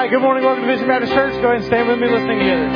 right, good morning. Welcome to Vision Baptist Church. Go ahead and stand with me, listening together.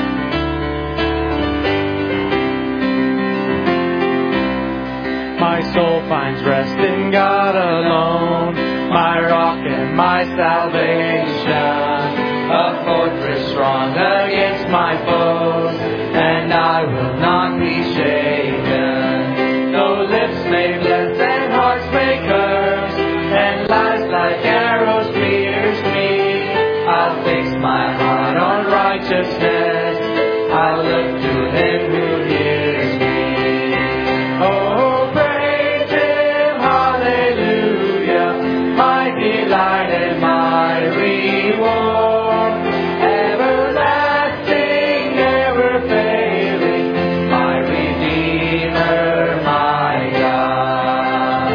My soul finds rest in God alone, my rock and my salvation, a fortress strong against my foes, and I will not be shaken. Though lips may bless and hearts may curse, and lies like arrows pierce me, I'll fix my heart on righteousness. I'll look to Him who hears me. Oh, praise Him, hallelujah, my delight and my reward, everlasting, never failing, my Redeemer, my God.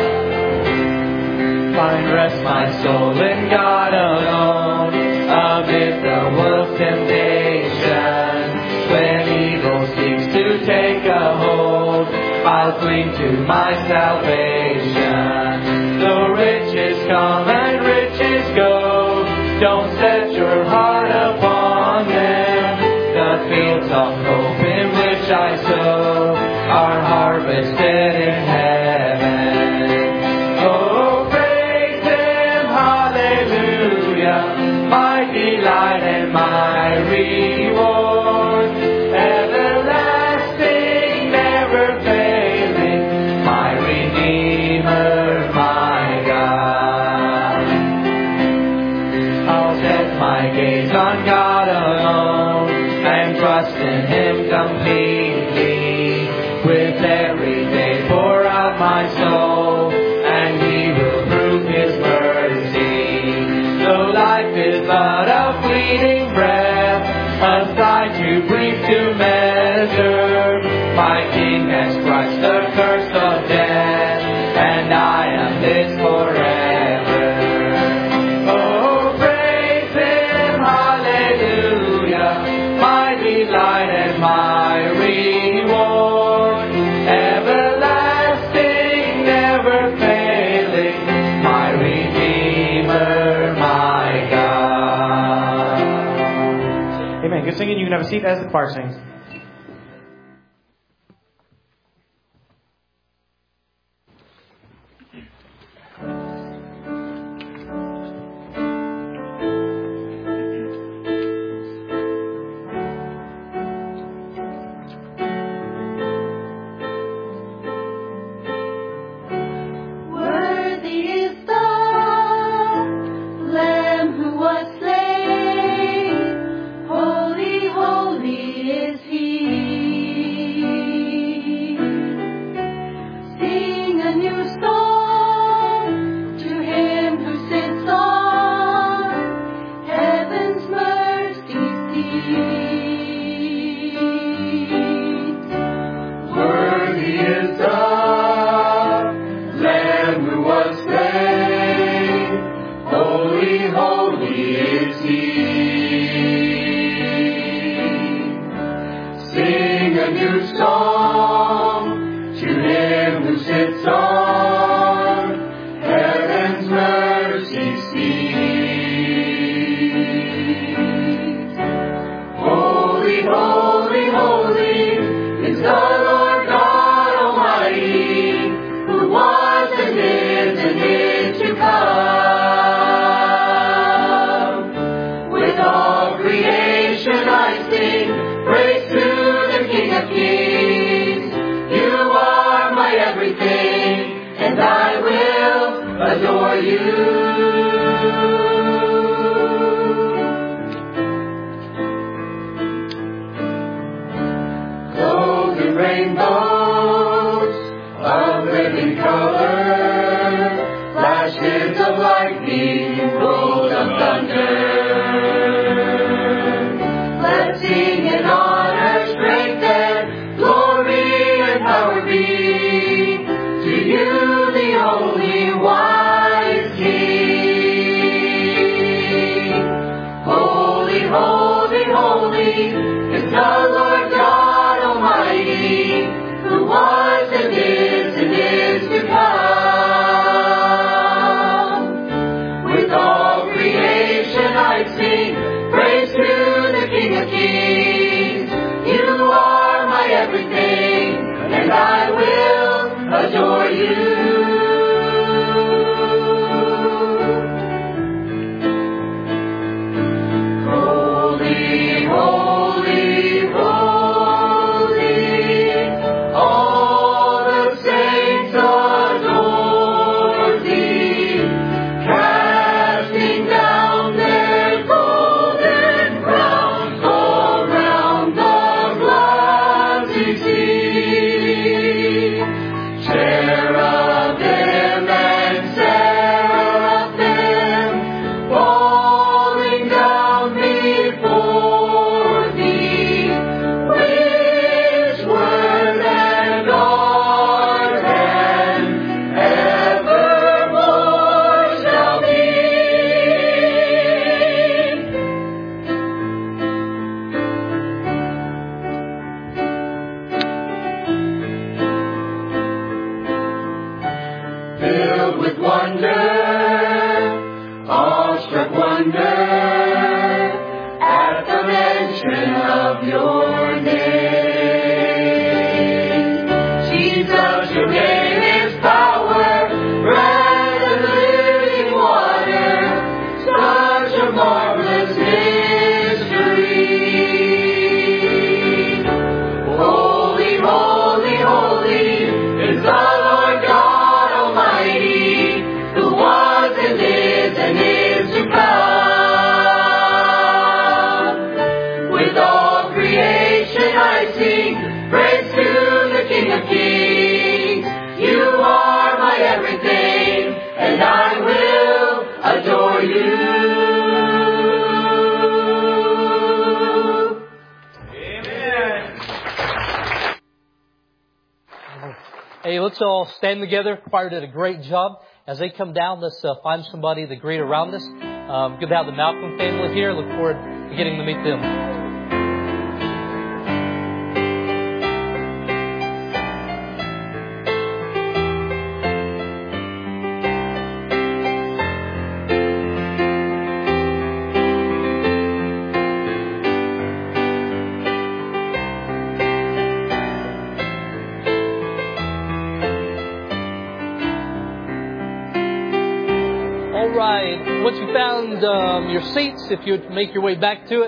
Find rest, my soul, in God alone, amid the world's temptation. When evil seeks to take a hold, I'll cling to my salvation. Though riches come and riches go, don't set your heart upon them. The fields of hope in which I sow are harvested in heaven. Oh, praise Him, hallelujah, my delight and my reward, everlasting, never failing, my Redeemer, my God. I'll set my gaze on God alone and trust in Him completely. With every day pour out my soul, and He will prove His mercy. Though life is but a fleeting breath, a sigh too brief to measure, my King has crushed the curse of death, and I am His forever. Oh, praise Him, hallelujah, my delight and my reward, everlasting, never failing, my Redeemer, my God. Amen. Good singing. You can have a seat as the choir sings. of Kings. You are my everything, and I will adore you. Holy, holy, holy, all the saints adore thee, casting down their golden crowns around the glassy sea. Cherubim and seraphim falling down before thee, which were and are and evermore shall be. Filled with wonder, awestruck wonder, at the mention of your name. Jesus, your name is power, bread and living water, such a marvelous mystery. Holy, holy, holy is the Lord God Almighty, who was and is to come. With all creation I sing praise to the King of Kings. You are my everything, and I will adore you. Amen. Hey, let's all stand together. Choir did a great job. As they come down, let's find somebody to greet around us. Good to have the Malcolm family here. Look forward to getting to meet them. All right. Once you found your seats, if you'd make your way back to it.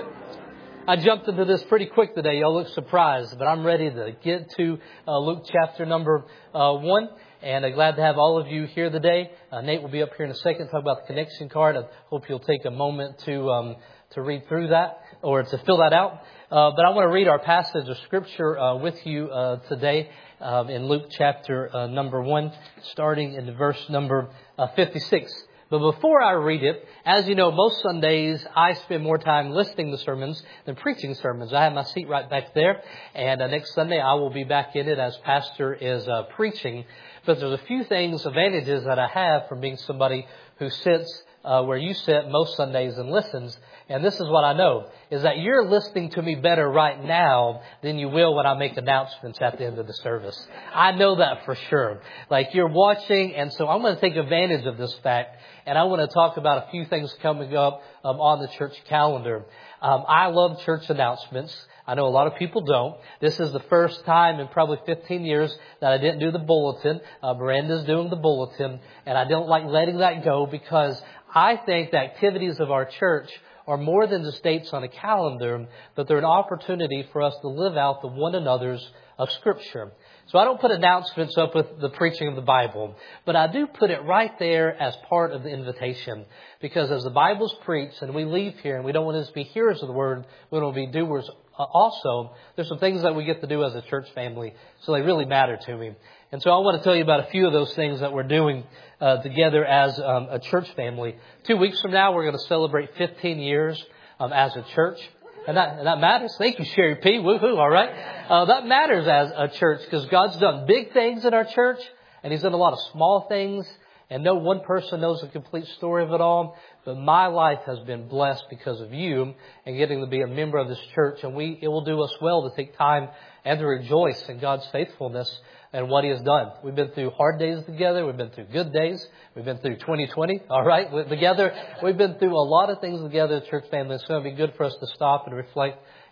I jumped into this pretty quick today. Y'all look surprised, but I'm ready to get to Luke chapter number 1. And I'm glad to have all of you here today. Nate will be up here in a second to talk about the connection card. I hope you'll take a moment to read through that or to fill that out. But I want to read our passage of Scripture with you today in Luke chapter number 1, starting in verse number 56. But before I read it, as you know, most Sundays I spend more time listening to sermons than preaching sermons. I have my seat right back there, and next Sunday I will be back in it as pastor is preaching. But there's a few advantages that I have from being somebody who sits where you sit most Sundays and listens. And this is what I know, is that you're listening to me better right now than you will when I make announcements at the end of the service. I know that for sure. Like, you're watching, and so I'm going to take advantage of this fact, and I want to talk about a few things coming up on the church calendar. I love church announcements. I know a lot of people don't. This is the first time in probably 15 years that I didn't do the bulletin. Miranda's doing the bulletin, and I don't like letting that go because I think the activities of our church are more than just dates on a calendar, but they're an opportunity for us to live out the one another's of Scripture. So I don't put announcements up with the preaching of the Bible, but I do put it right there as part of the invitation. Because as the Bible's preached and we leave here and we don't want to just be hearers of the Word, we want to be doers also. There's some things that we get to do as a church family, so they really matter to me. And so I want to tell you about a few of those things that we're doing together as a church family. 2 weeks from now, we're going to celebrate 15 years as a church. And that matters. Thank you, Sherry P. Woohoo, all right? That matters as a church because God's done big things in our church, and He's done a lot of small things. And no one person knows the complete story of it all. But my life has been blessed because of you and getting to be a member of this church. And it will do us well to take time and to rejoice in God's faithfulness and what He has done. We've been through hard days together. We've been through good days. We've been through 2020, all right, together. We've been through a lot of things together, church family. It's going to be good for us to stop and reflect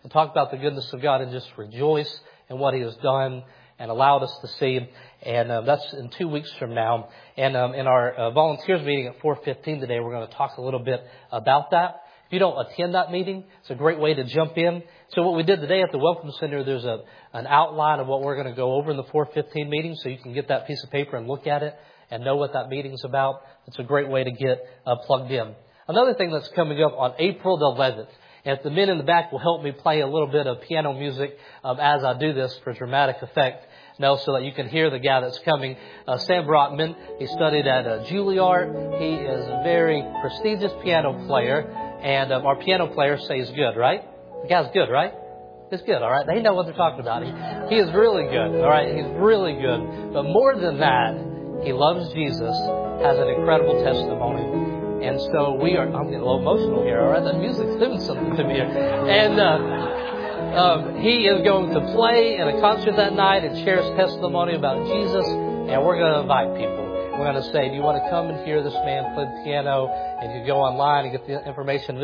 and talk about the goodness of God and just rejoice in what He has done and allowed us to see. And that's in 2 weeks from now. And in our volunteers meeting at 4:15 today, we're going to talk a little bit about that. If you don't attend that meeting, it's a great way to jump in. So what we did today at the Welcome Center, there's an outline of what we're going to go over in the 4:15 meeting, so you can get that piece of paper and look at it and know what that meeting's about. It's a great way to get plugged in. Another thing that's coming up on April the 11th, and if the men in the back will help me play a little bit of piano music as I do this for dramatic effect, so that you can hear the guy that's coming. Sam Brockman, he studied at Juilliard. He is a very prestigious piano player. And our piano player says good, right? The guy's good, right? It's good, all right? They know what they're talking about. He is really good, all right? He's really good. But more than that, he loves Jesus, has an incredible testimony. And so I'm getting a little emotional here, all right? That music's doing something to me here. And he is going to play in a concert that night and share his testimony about Jesus. And we're going to invite people. We're going to say, do you want to come and hear this man play the piano? And you can go online and get the information,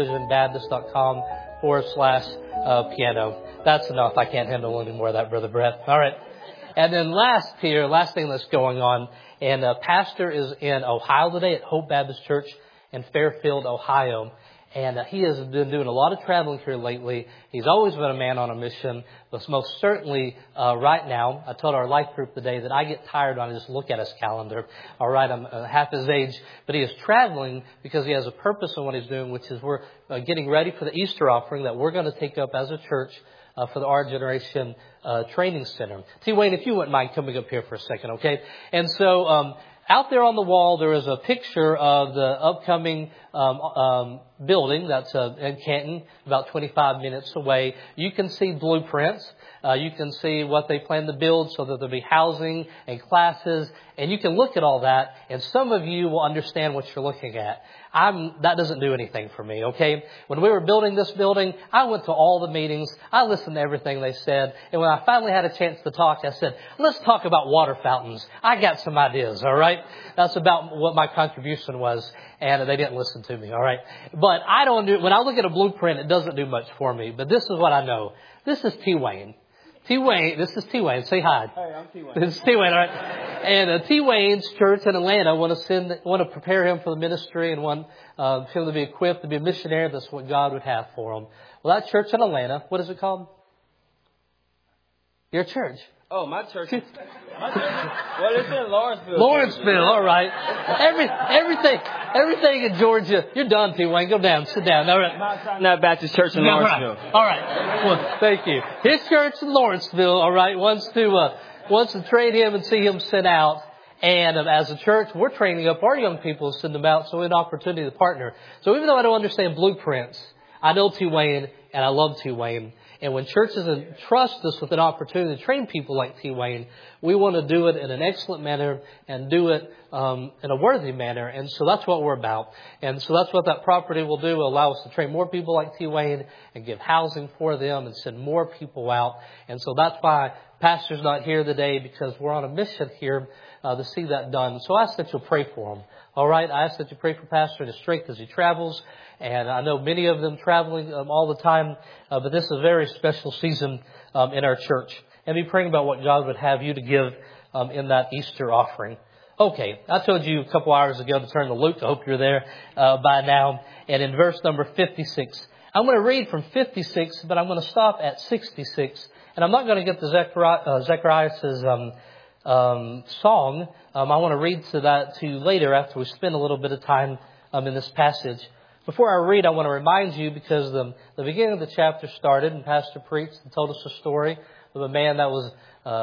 visionbaptist.com/piano. That's enough. I can't handle any more of that, Brother Brett. All right. And then last thing that's going on, and pastor is in Ohio today at Hope Baptist Church in Fairfield, Ohio. And he has been doing a lot of traveling here lately. He's always been a man on a mission, but most certainly right now, I told our life group today that I get tired when I just look at his calendar. All right, I'm half his age, but he is traveling because he has a purpose in what he's doing, which is we're getting ready for the Easter offering that we're going to take up as a church for the Our Generation Training Center. T. Wayne, if you wouldn't mind coming up here for a second, okay? And so out there on the wall, there is a picture of the upcoming building that's in Canton, about 25 minutes away. You can see blueprints. You can see what they plan to build so that there'll be housing and classes. And you can look at all that, and some of you will understand what you're looking at. That doesn't do anything for me, okay? When we were building this building, I went to all the meetings. I listened to everything they said. And when I finally had a chance to talk, I said, let's talk about water fountains. I got some ideas, all right? That's about what my contribution was. And they didn't listen to me, all right? But when I look at a blueprint, it doesn't do much for me. But this is what I know. This is T. Wayne. T. Wayne, this is T. Wayne. Say hi. Hey, I'm T. Wayne. This is T. Wayne, all right? And T. Wayne's church in Atlanta want to prepare him for the ministry and want him to be equipped to be a missionary. That's what God would have for him. Well, that church in Atlanta, what is it called? Your church. Oh, my church. Well, it's in Lawrenceville. Lawrenceville, all right. Everything in Georgia. You're done, T. Wayne. Go down. Sit down. All right. Not Baptist Church in Lawrenceville. All right. Well, thank you. His church in Lawrenceville, all right, wants to train him and see him sent out. And as a church, we're training up our young people to send them out, so we have an opportunity to partner. So even though I don't understand blueprints, I know T. Wayne, and I love T. Wayne. And when churches entrust us with an opportunity to train people like T. Wayne, we want to do it in an excellent manner and do it in a worthy manner. And so that's what we're about. And so that's what that property will do. It will allow us to train more people like T. Wayne and give housing for them and send more people out. And so that's why Pastor's not here today, because we're on a mission here to see that done. So I ask that you'll pray for him. All right, I ask that you pray for Pastor and his strength as he travels. And I know many of them traveling all the time, but this is a very special season in our church. And be praying about what God would have you to give in that Easter offering. Okay, I told you a couple hours ago to turn to Luke. I hope you're there by now. And in verse number 56, I'm going to read from 56, but I'm going to stop at 66. And I'm not going to get to Zechariah's song. I want to read to you later after we spend a little bit of time in this passage. Before I read, I want to remind you, because the beginning of the chapter started and Pastor preached and told us a story of a man that was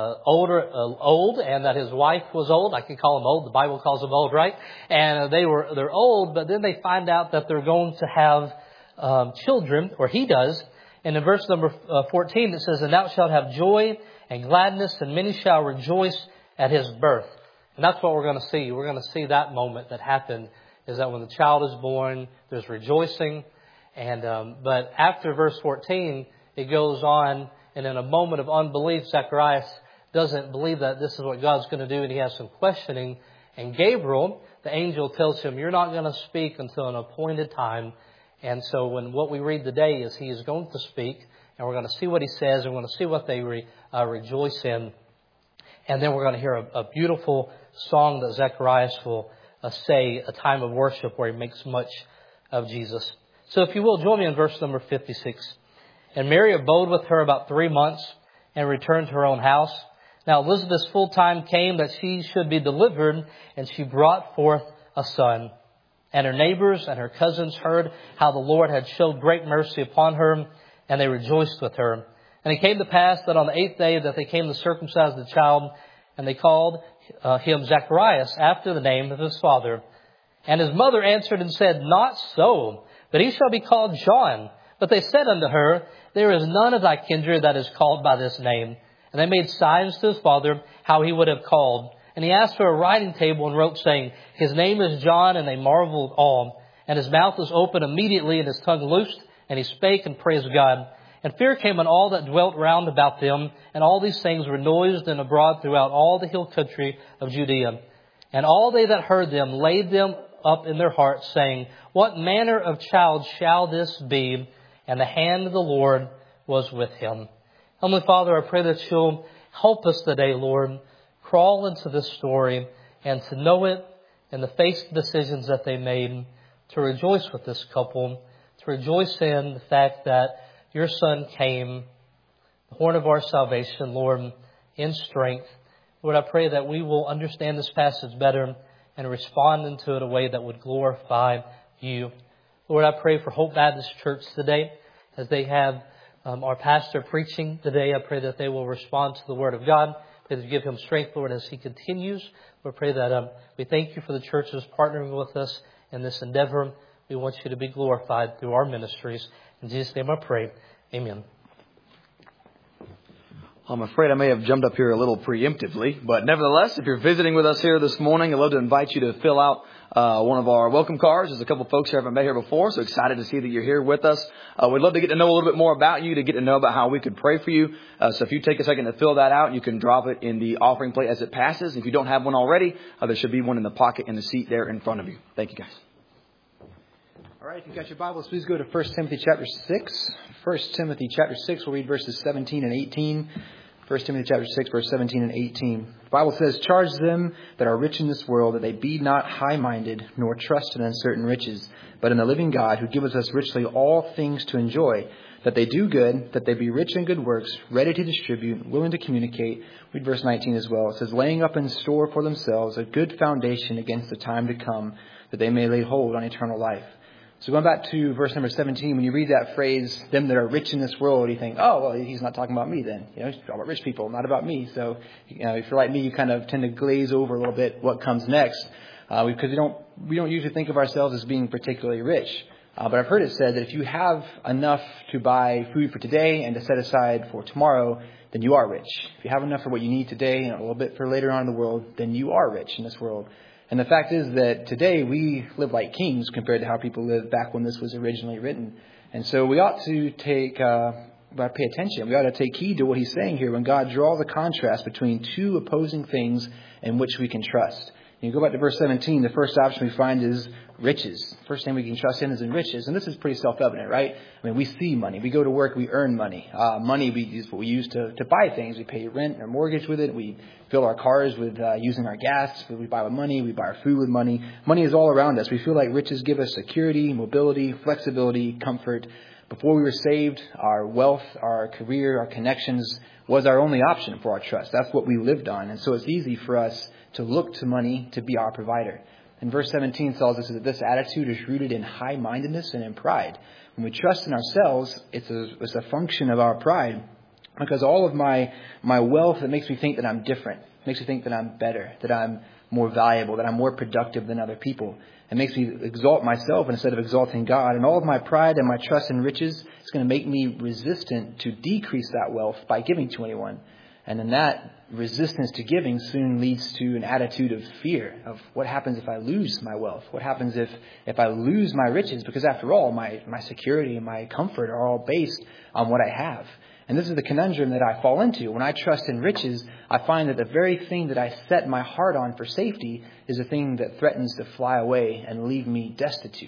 old, and that his wife was old. I can call him old. The Bible calls him old, right? And they're old, but then they find out that they're going to have children, or he does. And in verse number 14, it says, "And thou shalt have joy and gladness, and many shall rejoice at his birth." And that's what we're going to see. We're going to see that moment that happened, is that when the child is born, there's rejoicing. And but after verse 14, it goes on, and in a moment of unbelief, Zacharias doesn't believe that this is what God's going to do, and he has some questioning. And Gabriel, the angel, tells him, "You're not going to speak until an appointed time." And so what we read today is he is going to speak, And we're going to see what he says. And we're going to see what they rejoice in. And then we're going to hear a beautiful song that Zacharias will say, a time of worship where he makes much of Jesus. So if you will, join me in verse number 56. And Mary abode with her about 3 months and returned to her own house. Now Elizabeth's full time came that she should be delivered, and she brought forth a son. And her neighbors and her cousins heard how the Lord had showed great mercy upon her, and they rejoiced with her. And it came to pass that on the 8th day that they came to circumcise the child, and they called him Zacharias after the name of his father. And his mother answered and said, Not so, but he shall be called John. But they said unto her, There is none of thy kindred that is called by this name. And they made signs to his father how he would have called. And he asked for a writing table and wrote, saying, His name is John. And they marveled all. And his mouth was open immediately, and his tongue loosed, and he spake and praised God. And fear came on all that dwelt round about them. And all these things were noised and abroad throughout all the hill country of Judea. And all they that heard them laid them up in their hearts, saying, What manner of child shall this be? And the hand of the Lord was with him. Heavenly Father, I pray that you'll help us today, Lord, crawl into this story and to know it and to face the decisions that they made, to rejoice with this couple, to rejoice in the fact that your Son came, the horn of our salvation, Lord, in strength. Lord, I pray that we will understand this passage better and respond into it in a way that would glorify you. Lord, I pray for Hope Baptist Church today as they have our pastor preaching today. I pray that they will respond to the Word of God. I pray that you give him strength, Lord, as he continues. We pray that we thank you for the churches partnering with us in this endeavor. We want you to be glorified through our ministries. In Jesus' name I pray. Amen. I'm afraid I may have jumped up here a little preemptively, but nevertheless, if you're visiting with us here this morning, I'd love to invite you to fill out one of our welcome cards. There's a couple folks here who haven't been here before, so excited to see that you're here with us. We'd love to get to know a little bit more about you, to get to know about how we could pray for you. So if you take a second to fill that out, you can drop it in the offering plate as it passes. If you don't have one already, there should be one in the pocket in the seat there in front of you. Thank you, guys. All right, if you've got your Bibles, please go to 1 Timothy chapter 6. 1 Timothy chapter 6, we'll read verses 17 and 18. 1 Timothy chapter 6, verse 17 and 18. The Bible says, Charge them that are rich in this world, that they be not high-minded, nor trust in uncertain riches, but in the living God, who giveth us richly all things to enjoy, that they do good, that they be rich in good works, ready to distribute, willing to communicate. Read verse 19 as well. It says, Laying up in store for themselves a good foundation against the time to come, that they may lay hold on eternal life. So going back to verse number 17, when you read that phrase, them that are rich in this world, you think, oh, well, he's not talking about me then. He's talking about rich people, not about me. So, if you're like me, you kind of tend to glaze over a little bit what comes next, because we don't usually think of ourselves as being particularly rich. But I've heard it said that if you have enough to buy food for today and to set aside for tomorrow, then you are rich. If you have enough for what you need today and a little bit for later on in the world, then you are rich in this world. And the fact is that today we live like kings compared to how people lived back when this was originally written. And so we ought to pay attention. We ought to take heed to what he's saying here when God draws a contrast between two opposing things in which we can trust. And you go back to verse 17, the first option we find is riches. First thing we can trust in is in riches. And this is pretty self-evident, right? I mean, we see money. We go to work, we earn money. Money is what we use to buy things. We pay rent or mortgage with it. We fill our cars with using our gas. We buy with money. We buy our food with money. Money is all around us. We feel like riches give us security, mobility, flexibility, comfort. Before we were saved, our wealth, our career, our connections was our only option for our trust. That's what we lived on. And so it's easy for us to look to money to be our provider. And verse 17 tells us that this attitude is rooted in high-mindedness and in pride. When we trust in ourselves, it's a function of our pride. Because all of my wealth, it makes me think that I'm different. It makes me think that I'm better, that I'm more valuable, that I'm more productive than other people. It makes me exalt myself instead of exalting God. And all of my pride and my trust in riches is going to make me resistant to decrease that wealth by giving to anyone. And then that resistance to giving soon leads to an attitude of fear of what happens if I lose my wealth? What happens if I lose my riches? Because after all, my security and my comfort are all based on what I have. And this is the conundrum that I fall into. When I trust in riches, I find that the very thing that I set my heart on for safety is a thing that threatens to fly away and leave me destitute.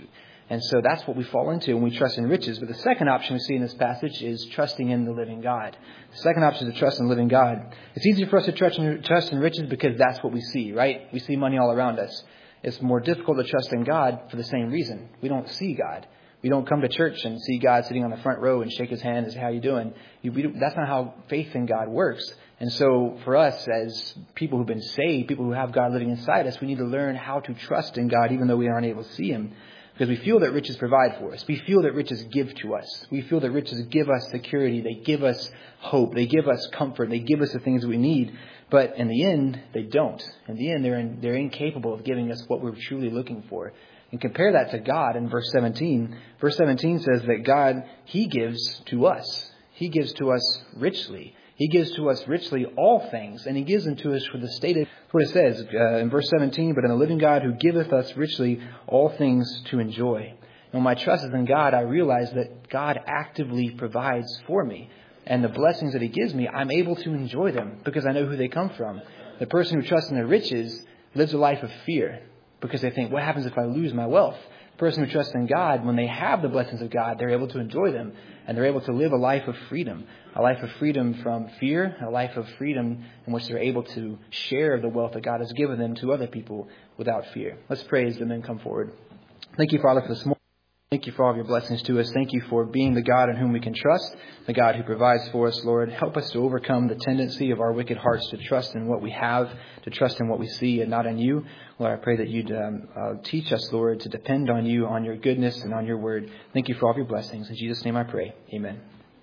And so that's what we fall into when we trust in riches. But the second option we see in this passage is trusting in the living God. The second option is to trust in the living God. It's easier for us to trust in riches because that's what we see, right? We see money all around us. It's more difficult to trust in God for the same reason. We don't see God. We don't come to church and see God sitting on the front row and shake his hand and say, how you doing? That's not how faith in God works. And so for us as people who've been saved, people who have God living inside us, we need to learn how to trust in God even though we aren't able to see him. Because we feel that riches provide for us. We feel that riches give to us. We feel that riches give us security. They give us hope. They give us comfort. They give us the things we need. But in the end, they don't. In the end, they're incapable of giving us what we're truly looking for. And compare that to God in verse 17. Verse 17 says that God, he gives to us. He gives to us richly. He gives to us richly all things, and he gives them to us for the stated. That's what it says in verse 17. But in the living God who giveth us richly all things to enjoy. And when my trust is in God, I realize that God actively provides for me. And the blessings that he gives me, I'm able to enjoy them because I know who they come from. The person who trusts in their riches lives a life of fear because they think, what happens if I lose my wealth? The person who trusts in God, when they have the blessings of God, they're able to enjoy them. And they're able to live a life of freedom. A life of freedom from fear. A life of freedom in which they're able to share the wealth that God has given them to other people without fear. Let's pray as the men come forward. Thank you, Father, for this morning. Thank you for all of your blessings to us. Thank you for being the God in whom we can trust, the God who provides for us, Lord. Help us to overcome the tendency of our wicked hearts to trust in what we have, to trust in what we see and not in you. Lord, I pray that you'd teach us, Lord, to depend on you, on your goodness and on your word. Thank you for all of your blessings. In Jesus' name I pray. Amen.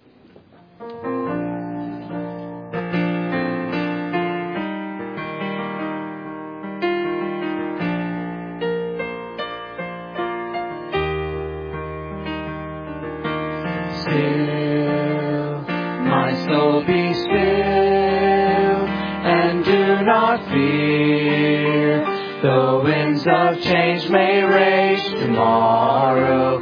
Still, my soul be still, and do not fear. The winds of change may rage tomorrow.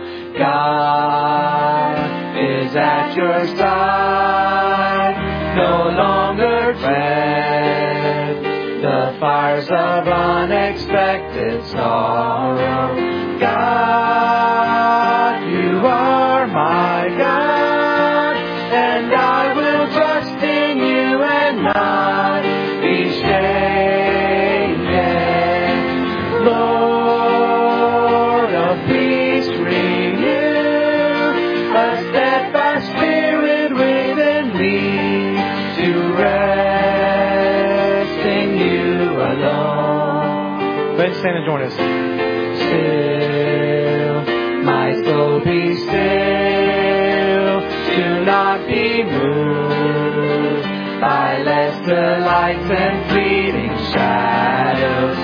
God is at your side. No longer dread the fires of unexpected sorrow. God, you are my God, and I will trust in you and not be shaken. Lord of peace, renew a steadfast spirit within me to rest in you alone. Let's stand and join us. Still, my soul be still, do not be moved by lesser lights and fleeting shadows.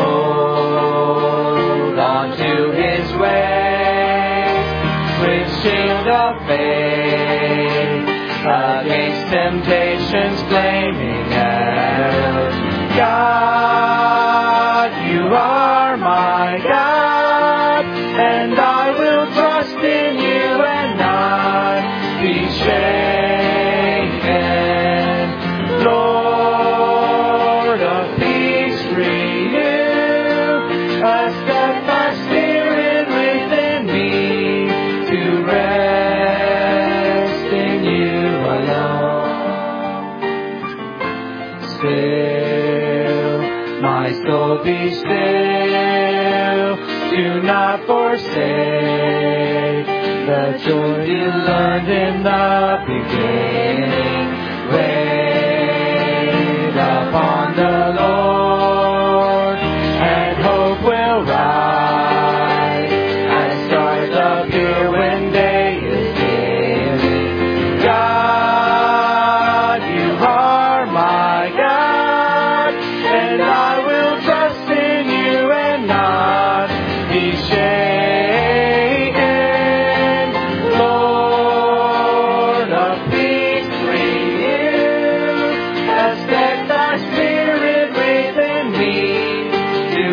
Hold on to his ways with shield of faith against temptation's flaming arrows. God, you are my God, and I will trust in you and not be shaken. Lord of peace, renew a steadfast spirit within me to rest in you alone. Still, my soul be still, do not forsake the joy you learned in the beginning. Wait upon the Lord, and hope will rise, and stars appear when day is dim. God, you are my God, and I will trust in you and not be shaken. Lord of peace, renew a steadfast spirit within me to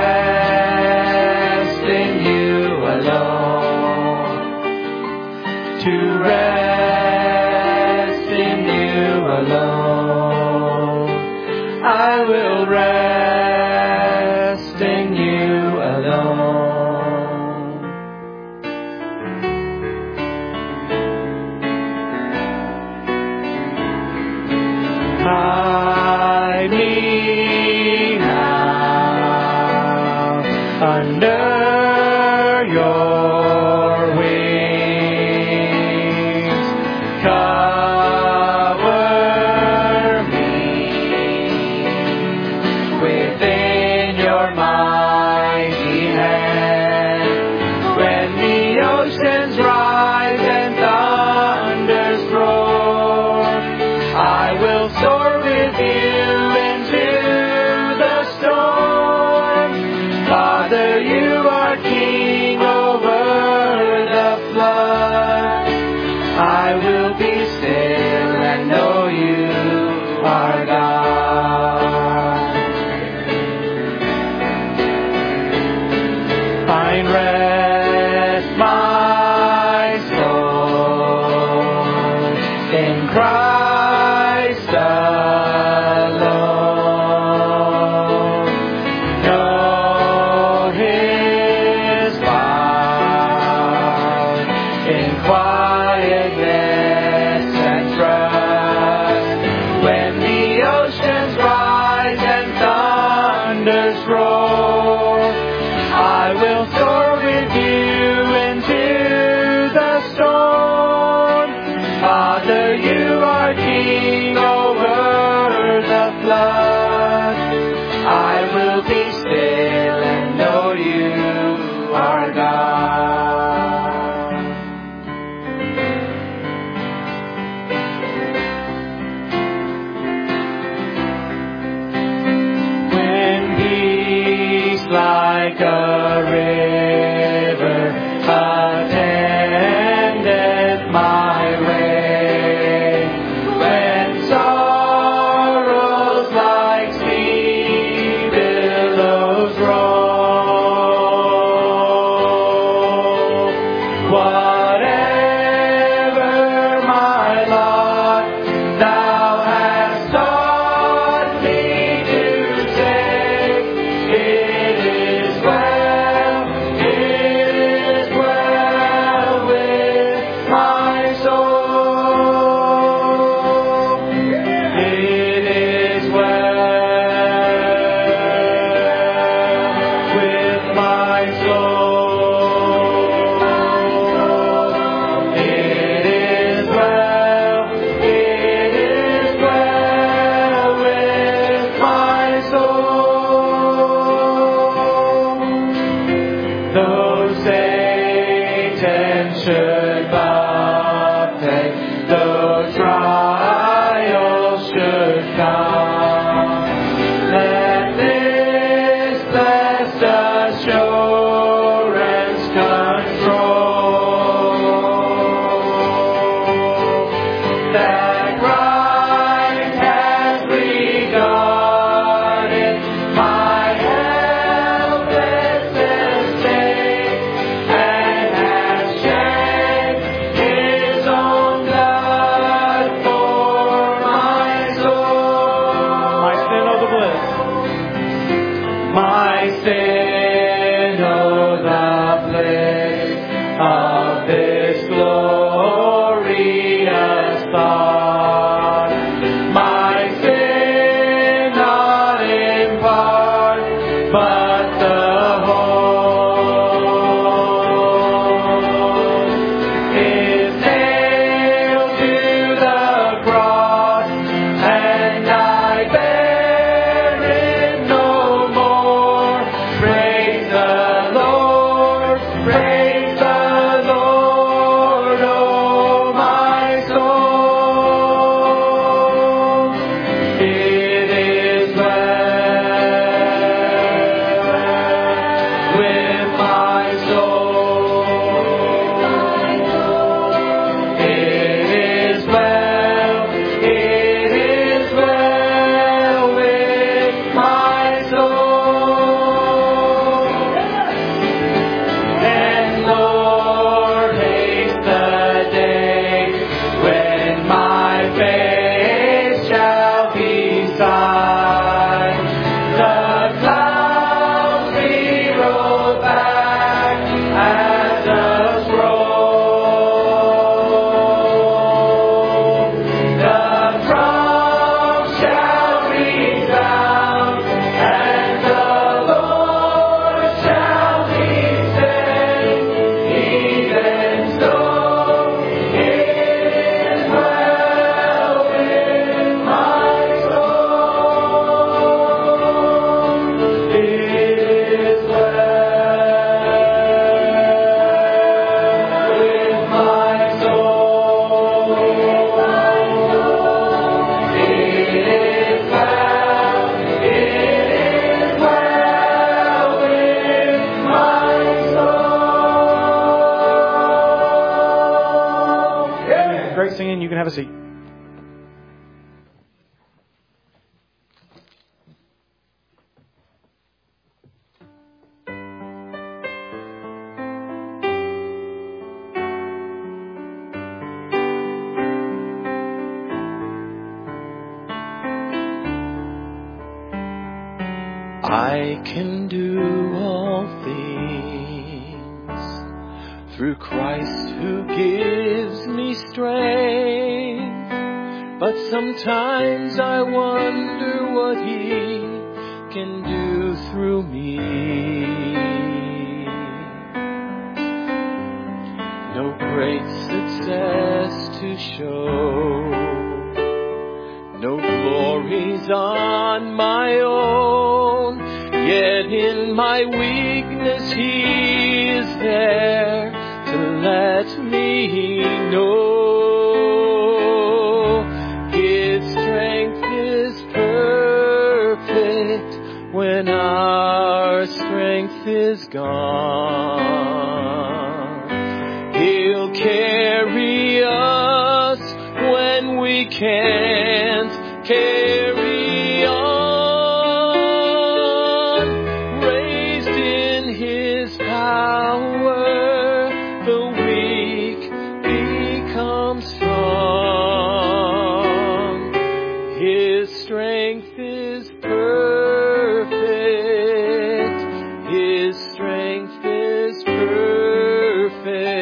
rest in you alone. To rest in you alone. I will rest in you alone. oceans rise and thunders roar, I will soar with you into the storm. Father, you are King over the flood. I will be still and know you are God. Find rest, my soul, in Christ alone. Know His power in quietness and trust. When the oceans rise and thunders roar, I will soar with you into the storm. Father, you are King over the flood. I will be still and know you are God. When peace like a river attendeth my way, when sorrows like sea billows roll, whatever my lot, thou hast taught me to take. It is well with my soul. It is well with my soul. It is well with my soul. Though Satan should buffet, though trials should come, let this blessed assurance control, that Christ has regarded my helpless estate and has shed His own blood for my soul. My sin, oh the bliss. My sin, oh the bliss of this glorious thought. My sin, not in part, but the whole, is nailed to the cross, and I bear it no more. Praise the Lord, oh my soul. start singing, you can have a seat. I can do all things through Christ who gives me strength. But sometimes I wonder what He can do through me. No great success to show, no glories on my own, yet in my weakness He is there to let me know His strength is perfect when our strength is gone. He'll carry us when we can't carry on. Raised in His power, the weak become strong. His strength is perfect. His strength is perfect.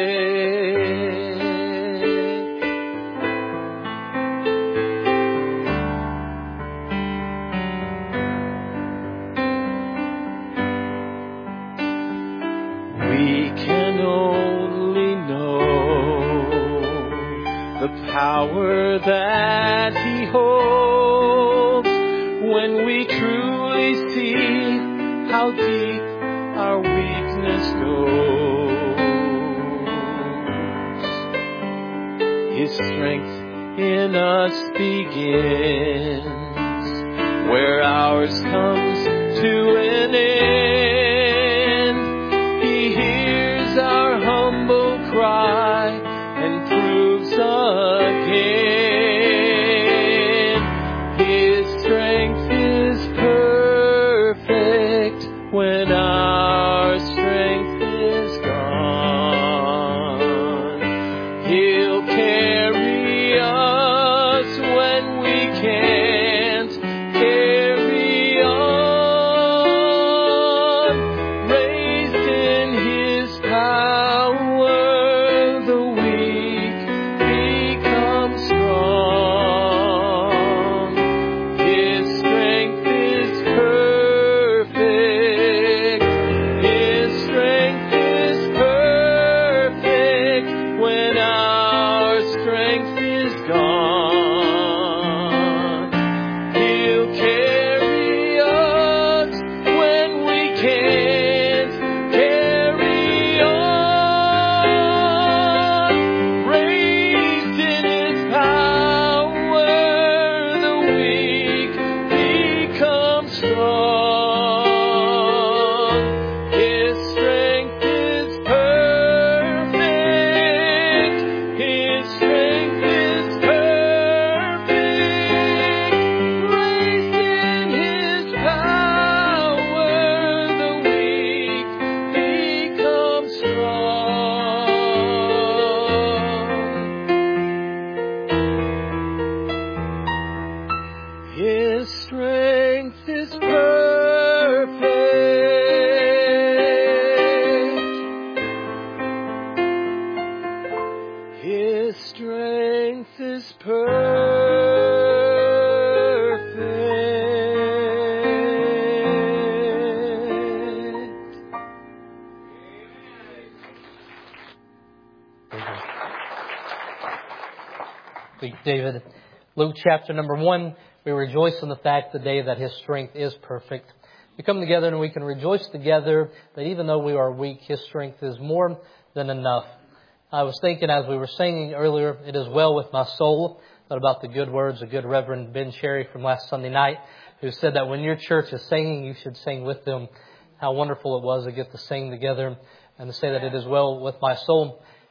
We can only know the power that He holds when we truly see how deep our weakness goes. His strength in us begins where ours comes to an end. He hears our humble cry and proves again. His strength is perfect when our strength is gone. He'll carry us when we can't carry on. Raised in His power, the weak become strong. His strength is perfect. His strength is perfect when our strength is gone. He'll carry us when we can't carry on. Raised in His power, the weak become strong. His strength is perfect. His strength is perfect. Raised in His power, the weak become strong. His strength is perfect. His strength is perfect. Thank you, David. Luke chapter number 1, we rejoice in the fact today that His strength is perfect. We come together and we can rejoice together that even though we are weak, His strength is more than enough. I was thinking as we were singing earlier, it is well with my soul, thought about the good words of good Reverend Ben Cherry from last Sunday night, who said that when your church is singing, you should sing with them. How wonderful it was to get to sing together and to say that it is well with my soul.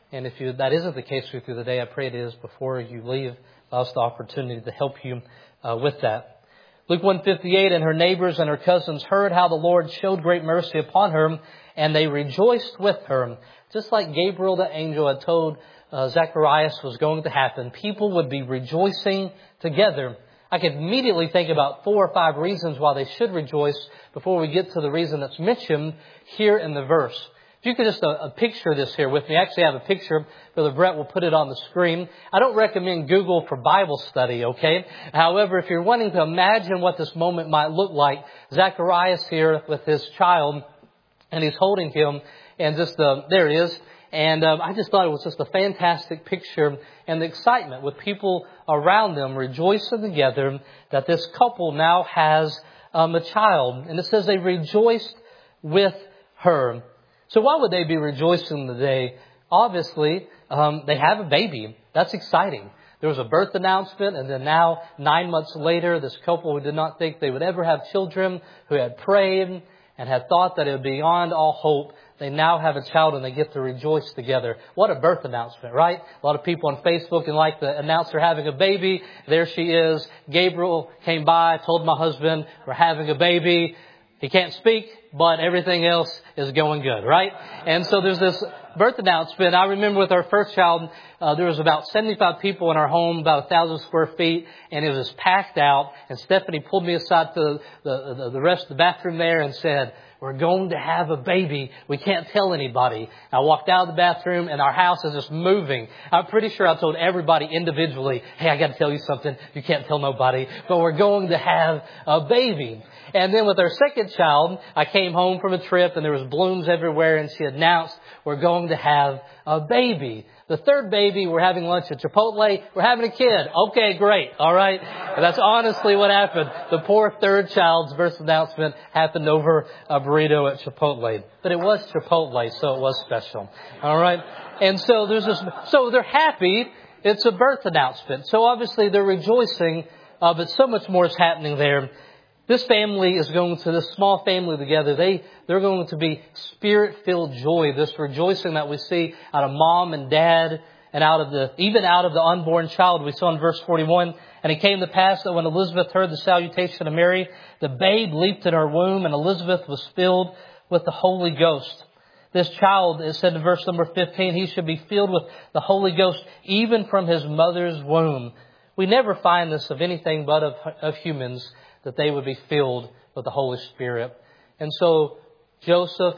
And if that isn't the case with you today, I pray it is before you leave. Allow us the opportunity to help you with that. Luke 1:58, and her neighbors and her cousins heard how the Lord showed great mercy upon her, and they rejoiced with her. Just like Gabriel, the angel, had told Zacharias was going to happen, people would be rejoicing together. I could immediately think about 4 or 5 reasons why they should rejoice before we get to the reason that's mentioned here in the verse. If you could just picture this here with me. I actually have a picture. Brother Brett will put it on the screen. I don't recommend Google for Bible study, okay? However, if you're wanting to imagine what this moment might look like, Zacharias here with his child, and he's holding him, and there he is. And I just thought it was just a fantastic picture, and the excitement with people around them rejoicing together that this couple now has a child. And it says they rejoiced with her. So why would they be rejoicing today? Obviously, they have a baby. That's exciting. There was a birth announcement, and then now, 9 months later, this couple who did not think they would ever have children, who had prayed and had thought that it would be beyond all hope, they now have a child and they get to rejoice together. What a birth announcement, right? A lot of people on Facebook and like to announce they're having a baby. There she is. Gabriel came by, told my husband, we're having a baby. He can't speak, but everything else is going good, right? And so there's this birth announcement. I remember with our first child, there was about 75 people in our home, about 1,000 square feet, and it was packed out. And Stephanie pulled me aside to the rest of the bathroom there and said, we're going to have a baby. We can't tell anybody. I walked out of the bathroom and our house is just moving. I'm pretty sure I told everybody individually, hey, I got to tell you something. You can't tell nobody, but we're going to have a baby. And then with our second child, I came home from a trip and there was blooms everywhere, and she announced we're going to have a baby. The third baby, we're having lunch at Chipotle. We're having a kid. Okay, great. All right. But that's honestly what happened. The poor third child's birth announcement happened over a burrito at Chipotle. But it was Chipotle, so it was special. All right. And so so they're happy. It's a birth announcement. So obviously they're rejoicing, but so much more is happening there. This family is going to, this small family together, they're going to be spirit-filled joy. This rejoicing that we see out of mom and dad and even out of the unborn child. We saw in verse 41, and it came to pass that when Elizabeth heard the salutation of Mary, the babe leaped in her womb, and Elizabeth was filled with the Holy Ghost. This child, it said in verse number 15, he should be filled with the Holy Ghost even from his mother's womb. We never find this of anything but of humans, that they would be filled with the Holy Spirit. And so Joseph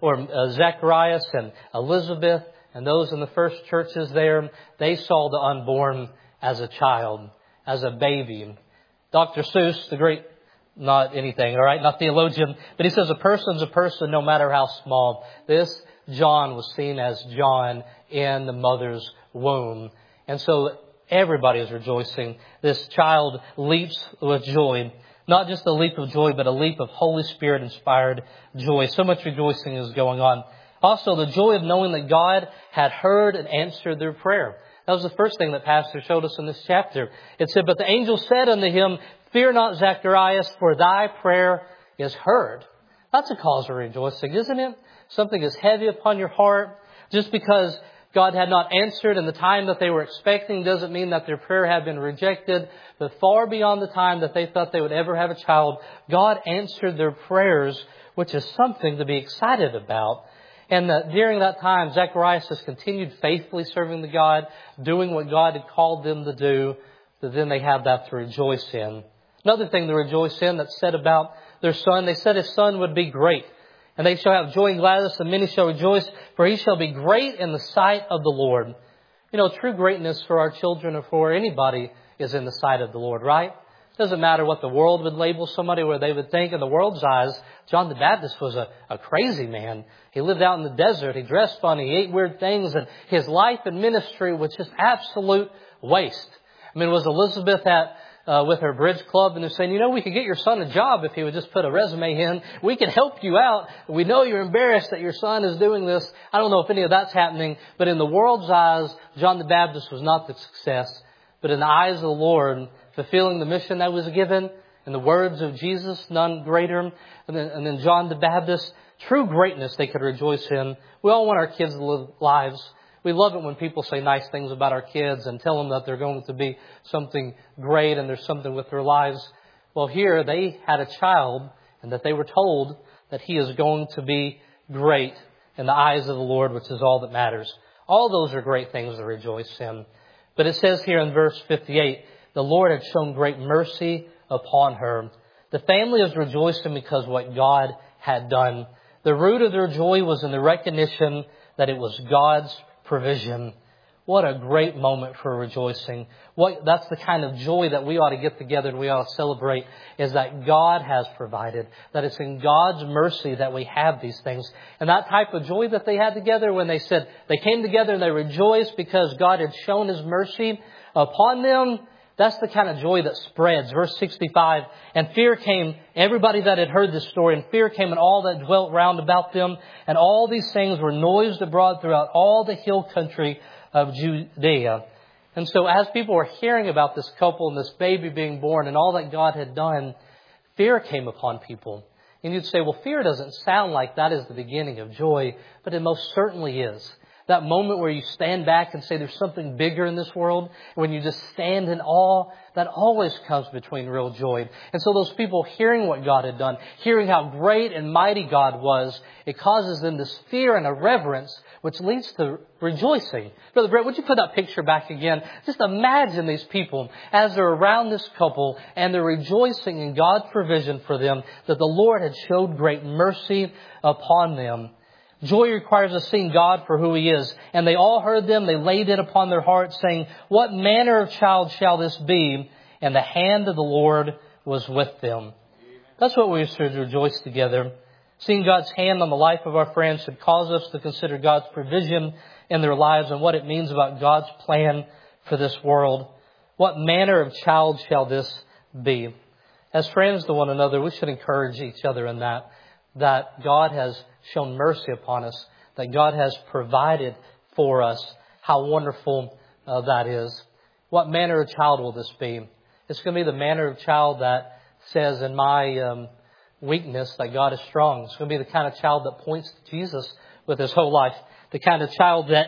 Zacharias and Elizabeth and those in the first churches there, they saw the unborn as a child, as a baby. Dr. Seuss, the great, not anything, all right, not theologian, but he says a person's a person no matter how small. This John was seen as John in the mother's womb. And so everybody is rejoicing. This child leaps with joy. Not just a leap of joy, but a leap of Holy Spirit-inspired joy. So much rejoicing is going on. Also, the joy of knowing that God had heard and answered their prayer. That was the first thing that Pastor showed us in this chapter. It said, but the angel said unto him, fear not, Zacharias, for thy prayer is heard. That's a cause for rejoicing, isn't it? Something is heavy upon your heart. Just because God had not answered in the time that they were expecting doesn't mean that their prayer had been rejected. But far beyond the time that they thought they would ever have a child, God answered their prayers, which is something to be excited about. And during that time, Zacharias has continued faithfully serving the God, doing what God had called them to do, that then they have that to rejoice in. Another thing to rejoice in that's said about their son, they said his son would be great. And they shall have joy and gladness, and many shall rejoice, for he shall be great in the sight of the Lord. You know, true greatness for our children or for anybody is in the sight of the Lord, right? It doesn't matter what the world would label somebody, where they would think in the world's eyes, John the Baptist was a crazy man. He lived out in the desert. He dressed funny. He ate weird things. And his life and ministry was just absolute waste. I mean, was Elizabeth with her bridge club, and they're saying, you know, we could get your son a job if he would just put a resume in. We can help you out. We know you're embarrassed that your son is doing this. I don't know if any of that's happening, but in the world's eyes, John the Baptist was not the success. But in the eyes of the Lord, fulfilling the mission that was given, in the words of Jesus, none greater. And then John the Baptist, true greatness they could rejoice in. We all want our kids to live lives We love it when people say nice things about our kids and tell them that they're going to be something great and there's something with their lives. Well, here they had a child and that they were told that he is going to be great in the eyes of the Lord, which is all that matters. All those are great things to rejoice in. But it says here in verse 58, the Lord had shown great mercy upon her. The family is rejoicing because what God had done. The root of their joy was in the recognition that it was God's provision. What a great moment for rejoicing. That's the kind of joy that we ought to get together and we ought to celebrate, is that God has provided, that it's in God's mercy that we have these things. And that type of joy that they had together when they said they came together and they rejoiced because God had shown His mercy upon them, that's the kind of joy that spreads. Verse 65, and fear came, everybody that had heard this story, and fear came and all that dwelt round about them, and all these things were noised abroad throughout all the hill country of Judea. And so as people were hearing about this couple and this baby being born and all that God had done, fear came upon people. And you'd say, well, fear doesn't sound like that is the beginning of joy, but it most certainly is. That moment where you stand back and say there's something bigger in this world, when you just stand in awe, that always comes between real joy. And so those people hearing what God had done, hearing how great and mighty God was, it causes them this fear and a reverence, which leads to rejoicing. Brother Brett, would you put that picture back again? Just imagine these people as they're around this couple and they're rejoicing in God's provision for them, that the Lord had showed great mercy upon them. Joy requires us seeing God for who He is. And they all heard them. They laid it upon their hearts, saying, what manner of child shall this be? And the hand of the Lord was with them. That's what we should rejoice together. Seeing God's hand on the life of our friends should cause us to consider God's provision in their lives and what it means about God's plan for this world. What manner of child shall this be? As friends to one another, we should encourage each other in that God has shown mercy upon us, that God has provided for us. How wonderful that is. What manner of child will this be? It's going to be the manner of child that says in my weakness that God is strong. It's going to be the kind of child that points to Jesus with his whole life. The kind of child that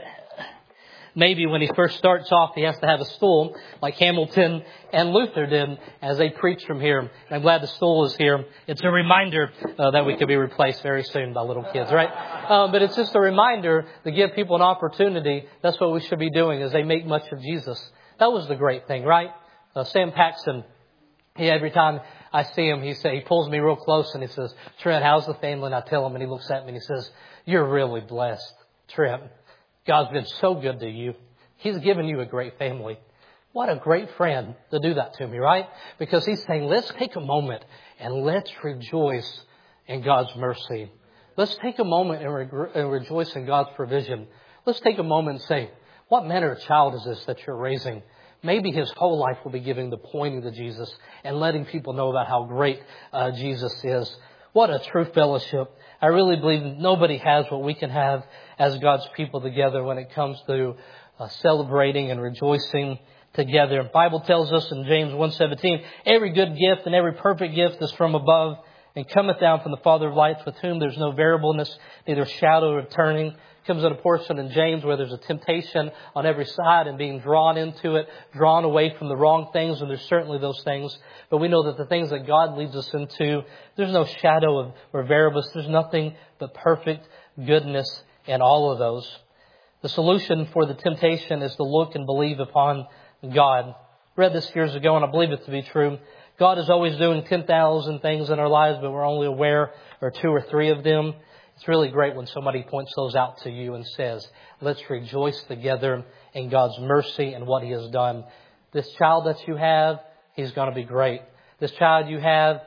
maybe when he first starts off, he has to have a stool like Hamilton and Luther did as they preached from here. And I'm glad the stool is here. It's a reminder that we could be replaced very soon by little kids, right? But it's just a reminder to give people an opportunity. That's what we should be doing as they make much of Jesus. That was the great thing, right? Sam Paxton, every time I see him, he pulls me real close and he says, Trent, how's the family? And I tell him and he looks at me and he says, you're really blessed, Trent. God's been so good to you. He's given you a great family. What a great friend to do that to me, right? Because he's saying, let's take a moment and let's rejoice in God's mercy. Let's take a moment and rejoice in God's provision. Let's take a moment and say, what manner of child is this that you're raising? Maybe his whole life will be giving to pointing to Jesus and letting people know about how great Jesus is. What a true fellowship. I really believe nobody has what we can have as God's people together when it comes to celebrating and rejoicing together. The Bible tells us in James 1:17, every good gift and every perfect gift is from above and cometh down from the Father of lights, with whom there's no variableness, neither shadow of turning. Comes in a portion in James where there's a temptation on every side and being drawn into it, drawn away from the wrong things, and there's certainly those things. But we know that the things that God leads us into, there's no shadow of or variableness. There's nothing but perfect goodness in all of those. The solution for the temptation is to look and believe upon God. I read this years ago and I believe it to be true. God is always doing 10,000 things in our lives, but we're only aware of 2 or 3 of them. It's really great when somebody points those out to you and says, let's rejoice together in God's mercy and what He has done. This child that you have, he's going to be great. This child you have,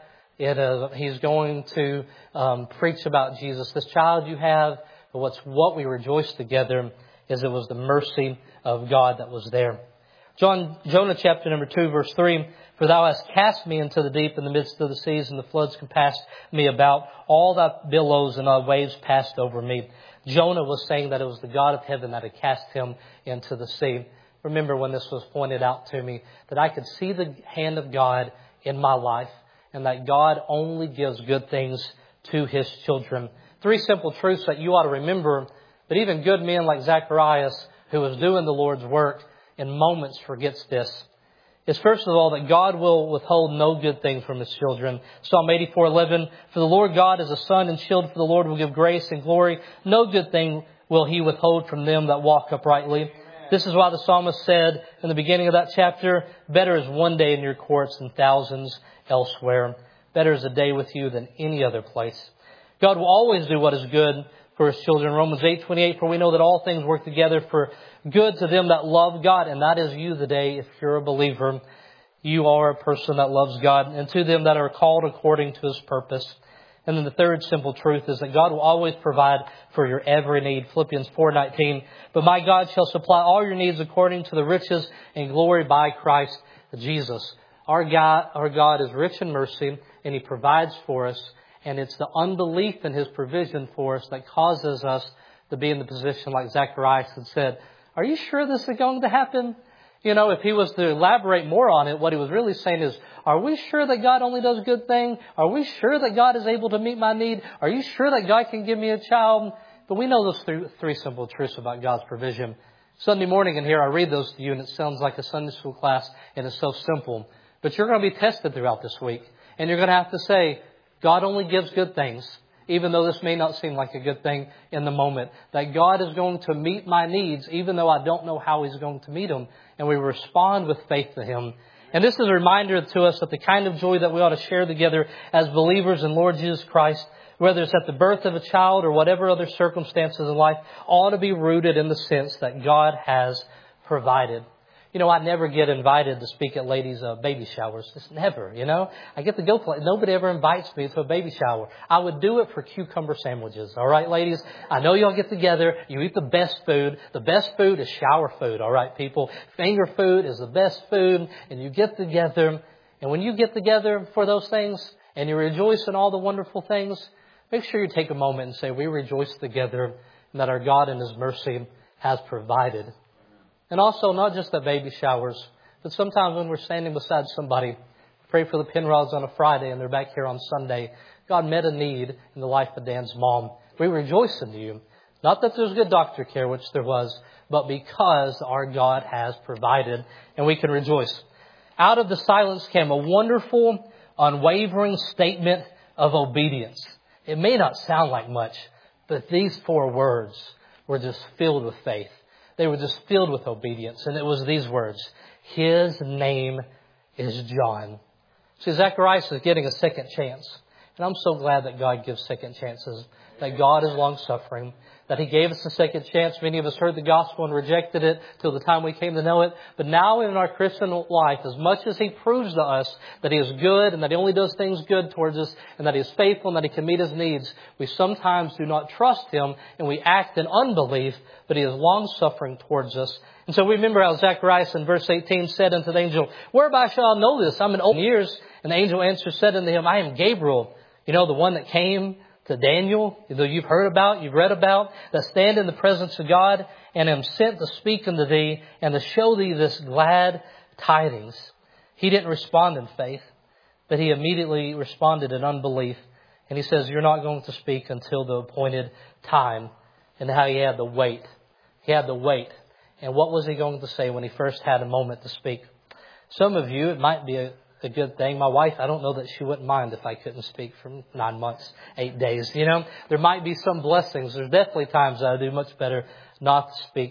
he's going to preach about Jesus. This child you have, what we rejoice together is it was the mercy of God that was there. Jonah chapter number 2, verse 3, for thou hast cast me into the deep in the midst of the seas, and the floods compassed me about. All thy billows and thy waves passed over me. Jonah was saying that it was the God of heaven that had cast him into the sea. Remember when this was pointed out to me, that I could see the hand of God in my life, and that God only gives good things to His children. 3 simple truths that you ought to remember, but even good men like Zacharias who is doing the Lord's work in moments forgets this. Is first of all that God will withhold no good thing from His children. Psalm 84:11, for the Lord God is a sun and shield, for the Lord will give grace and glory. No good thing will He withhold from them that walk uprightly. This is why the psalmist said in the beginning of that chapter, better is one day in your courts than thousands elsewhere. Better is a day with you than any other place. God will always do what is good for His children. Romans 8:28, for we know that all things work together for good to them that love God. And that is you today. If you're a believer, you are a person that loves God. And to them that are called according to His purpose. And then the third simple truth is that God will always provide for your every need. Philippians 4:19. But my God shall supply all your needs according to the riches and glory by Christ Jesus. Our God is rich in mercy, and He provides for us. And it's the unbelief in His provision for us that causes us to be in the position like Zacharias had said, are you sure this is going to happen? You know, if he was to elaborate more on it, what he was really saying is, are we sure that God only does good things? Are we sure that God is able to meet my need? Are you sure that God can give me a child? But we know those three simple truths about God's provision. Sunday morning in here, I read those to you, and it sounds like a Sunday school class, and it's so simple. But you're going to be tested throughout this week. And you're going to have to say, God only gives good things, even though this may not seem like a good thing in the moment. That God is going to meet my needs, even though I don't know how He's going to meet them. And we respond with faith to Him. And this is a reminder to us that the kind of joy that we ought to share together as believers in Lord Jesus Christ, whether it's at the birth of a child or whatever other circumstances in life, ought to be rooted in the sense that God has provided. You know, I never get invited to speak at ladies' baby showers. Just never, you know. I get to go play. Nobody ever invites me to a baby shower. I would do it for cucumber sandwiches. All right, ladies? I know y'all get together. You eat the best food. The best food is shower food. All right, people? Finger food is the best food. And you get together. And when you get together for those things and you rejoice in all the wonderful things, make sure you take a moment and say, we rejoice together and that our God in His mercy has provided. And also, not just at baby showers, but sometimes when we're standing beside somebody, pray for the Penrods on a Friday and they're back here on Sunday. God met a need in the life of Dan's mom. We rejoice in you. Not that there's good doctor care, which there was, but because our God has provided and we can rejoice. Out of the silence came a wonderful, unwavering statement of obedience. It may not sound like much, but these 4 words were just filled with faith. They were just filled with obedience. And it was these words, His name is John. See, Zacharias is getting a second chance. And I'm so glad that God gives second chances, that God is long-suffering, that He gave us a second chance. Many of us heard the gospel and rejected it till the time we came to know it. But now in our Christian life, as much as He proves to us that He is good and that He only does things good towards us and that He is faithful and that He can meet His needs, we sometimes do not trust Him and we act in unbelief, but He is long-suffering towards us. And so we remember how Zacharias in verse 18 said unto the angel, whereby shall I know this? I'm in old years. And the angel answered, said unto him, I am Gabriel, you know, the one that came to Daniel, though you've heard about, you've read about, that stand in the presence of God, and am sent to speak unto thee and to show thee this glad tidings. He didn't respond in faith, but he immediately responded in unbelief. And he says, you're not going to speak until the appointed time. And how he had to wait. He had to wait. And what was he going to say when he first had a moment to speak? Some of you, it might be a good thing. My wife, I don't know that she wouldn't mind if I couldn't speak for 9 months, 8 days. You know, there might be some blessings. There's definitely times that I do much better not to speak.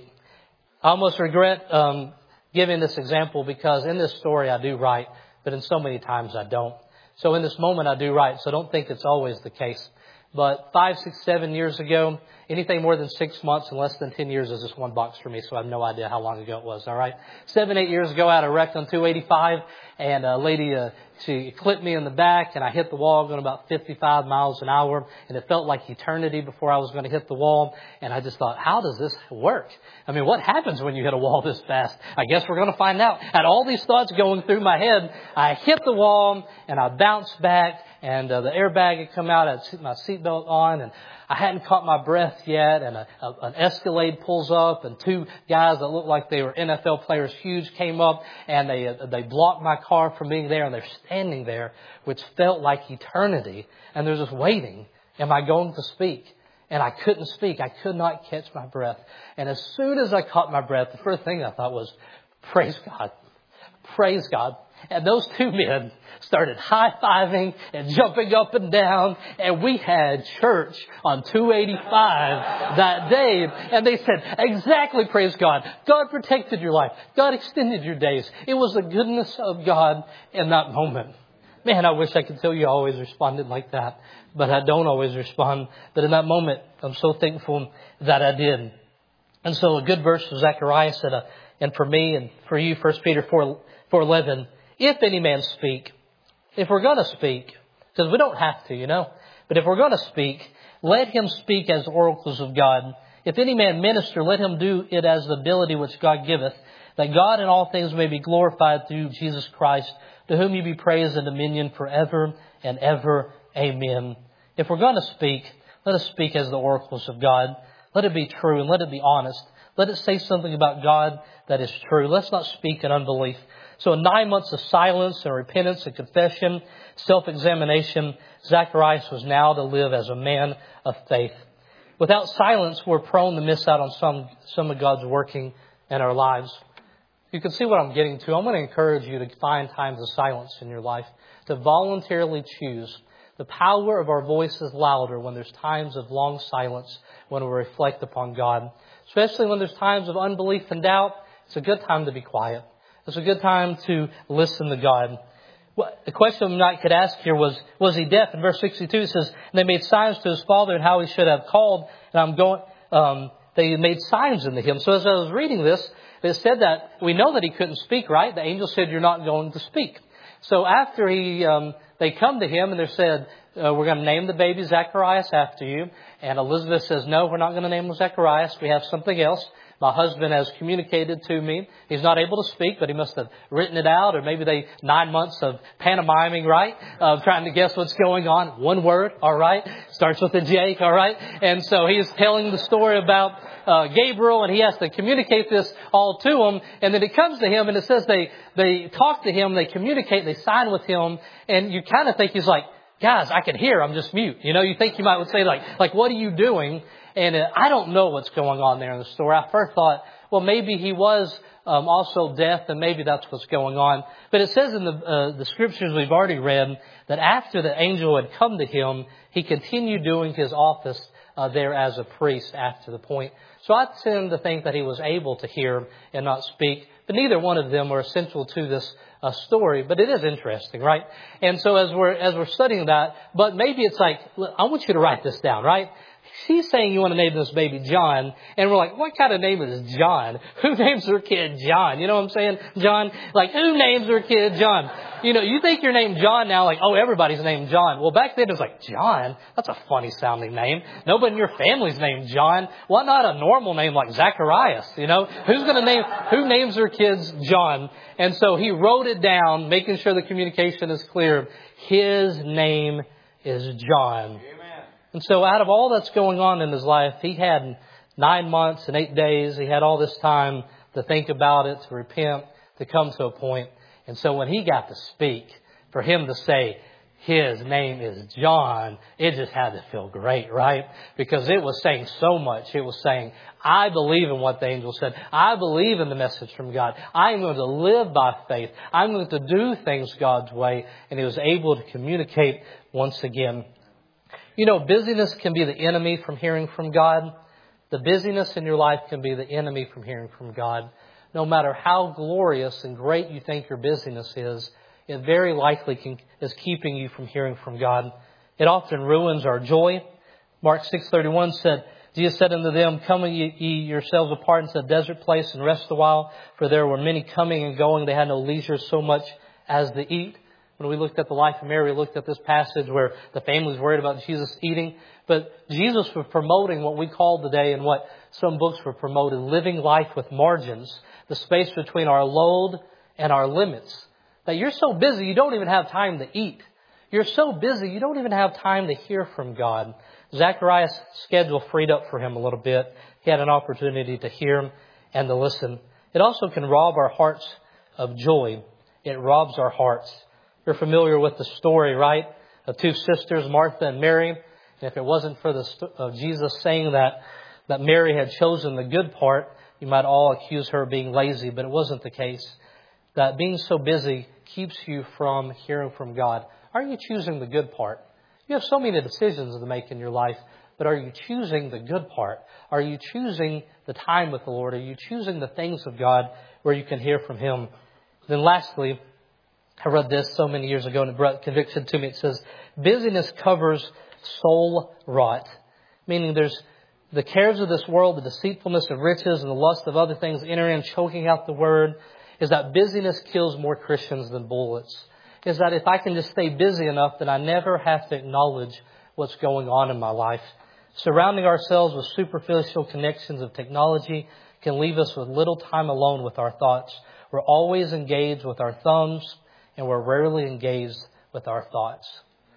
I almost regret giving this example because in this story I do right, but in so many times I don't. So in this moment I do right, so don't think it's always the case. But 5, 6, 7 years ago, anything more than 6 months and less than 10 years is just one box for me, so I have no idea how long ago it was, all right? 7, 8 years ago, I had a wreck on 285, and a lady, she clipped me in the back, and I hit the wall going about 55 miles an hour, and it felt like eternity before I was going to hit the wall, and I just thought, how does this work? I mean, what happens when you hit a wall this fast? I guess we're going to find out. I had all these thoughts going through my head. I hit the wall, and I bounced back, and the airbag had come out. I had my seatbelt on, and I hadn't caught my breath yet. And an Escalade pulls up, and 2 guys that looked like they were NFL players, huge, came up, and they blocked my car from being there. And they're standing there, which felt like eternity. And they're just waiting. Am I going to speak? And I couldn't speak. I could not catch my breath. And as soon as I caught my breath, the first thing I thought was, praise God. Praise God. And those two men started high-fiving and jumping up and down. And we had church on 285 that day. And they said, exactly, praise God. God protected your life. God extended your days. It was the goodness of God in that moment. Man, I wish I could tell you I always responded like that. But I don't always respond. But in that moment, I'm so thankful that I did. And so a good verse for Zechariah said, and for me and for you, 1 Peter 4:11, if any man speak, if we're going to speak, because we don't have to, but if we're going to speak, let him speak as oracles of God. If any man minister, let him do it as the ability which God giveth, that God in all things may be glorified through Jesus Christ, to whom you be praise and dominion forever and ever. Amen. If we're going to speak, let us speak as the oracles of God. Let it be true and let it be honest. Let it say something about God that is true. Let's not speak in unbelief. So in 9 months of silence and repentance and confession, self-examination, Zacharias was now to live as a man of faith. Without silence, we're prone to miss out on some of God's working in our lives. You can see what I'm getting to. I'm going to encourage you to find times of silence in your life, to voluntarily choose. The power of our voice is louder when there's times of long silence, when we reflect upon God. Especially when there's times of unbelief and doubt, it's a good time to be quiet. It's a good time to listen to God. The question I could ask here was he deaf? In verse 62 it says, and they made signs to his father and how he should have called. And they made signs unto him. So as I was reading this, it said that we know that he couldn't speak, right? The angel said, you're not going to speak. So after they come to him and they said, we're going to name the baby Zacharias after you. And Elizabeth says, no, we're not going to name him Zacharias. We have something else. My husband has communicated to me. He's not able to speak, but he must have written it out. Or maybe 9 months of pantomiming, right? Of trying to guess what's going on. One word, all right? Starts with a J, all right? And so he's telling the story about Gabriel, and he has to communicate this all to him. And then it comes to him, and it says they talk to him, they communicate, they sign with him. And you kind of think he's like, guys, I can hear, I'm just mute. You think you might would say like, what are you doing? And I don't know what's going on there in the story. I first thought, well, maybe he was also deaf, and maybe that's what's going on. But it says in the scriptures we've already read that after the angel had come to him, he continued doing his office there as a priest after the point. So I tend to think that he was able to hear and not speak. But neither one of them are essential to this story. But it is interesting, right? And so as we're studying that, but maybe it's like, I want you to write this down, right? She's saying you want to name this baby John. And we're like, what kind of name is John? Who names their kid John? You know what I'm saying? John, like who names their kid John? You think you're named John now, like, oh, everybody's named John. Well, back then it was like, John? That's a funny sounding name. Nobody in your family's named John. Why not a normal name like Zacharias? Who names their kids John? And so he wrote it down, making sure the communication is clear. His name is John. And so out of all that's going on in his life, he had 9 months and 8 days. He had all this time to think about it, to repent, to come to a point. And so when he got to speak, for him to say, his name is John, it just had to feel great, right? Because it was saying so much. It was saying, I believe in what the angel said. I believe in the message from God. I am going to live by faith. I'm going to do things God's way. And he was able to communicate once again. Busyness can be the enemy from hearing from God. The busyness in your life can be the enemy from hearing from God. No matter how glorious and great you think your busyness is, it very likely is keeping you from hearing from God. It often ruins our joy. Mark 6:31 said, Jesus said unto them, come ye yourselves apart into a desert place and rest a while, for there were many coming and going. They had no leisure so much as to eat. When we looked at the life of Mary, we looked at this passage where the family was worried about Jesus eating. But Jesus was promoting what we call today and what some books were promoted, living life with margins, the space between our load and our limits. That you're so busy, you don't even have time to eat. You're so busy, you don't even have time to hear from God. Zacharias' schedule freed up for him a little bit. He had an opportunity to hear and to listen. It also can rob our hearts of joy. It robs our hearts. You're familiar with the story, right? Of two sisters, Martha and Mary. And if it wasn't for Jesus saying that Mary had chosen the good part, you might all accuse her of being lazy, but it wasn't the case. That being so busy keeps you from hearing from God. Are you choosing the good part? You have so many decisions to make in your life, but are you choosing the good part? Are you choosing the time with the Lord? Are you choosing the things of God where you can hear from Him? Then lastly, I read this so many years ago and it brought conviction to me. It says, busyness covers soul rot. Meaning there's the cares of this world, the deceitfulness of riches and the lust of other things entering and choking out the word. Is that busyness kills more Christians than bullets. Is that if I can just stay busy enough, then I never have to acknowledge what's going on in my life. Surrounding ourselves with superficial connections of technology can leave us with little time alone with our thoughts. We're always engaged with our thumbs, and we're rarely engaged with our thoughts.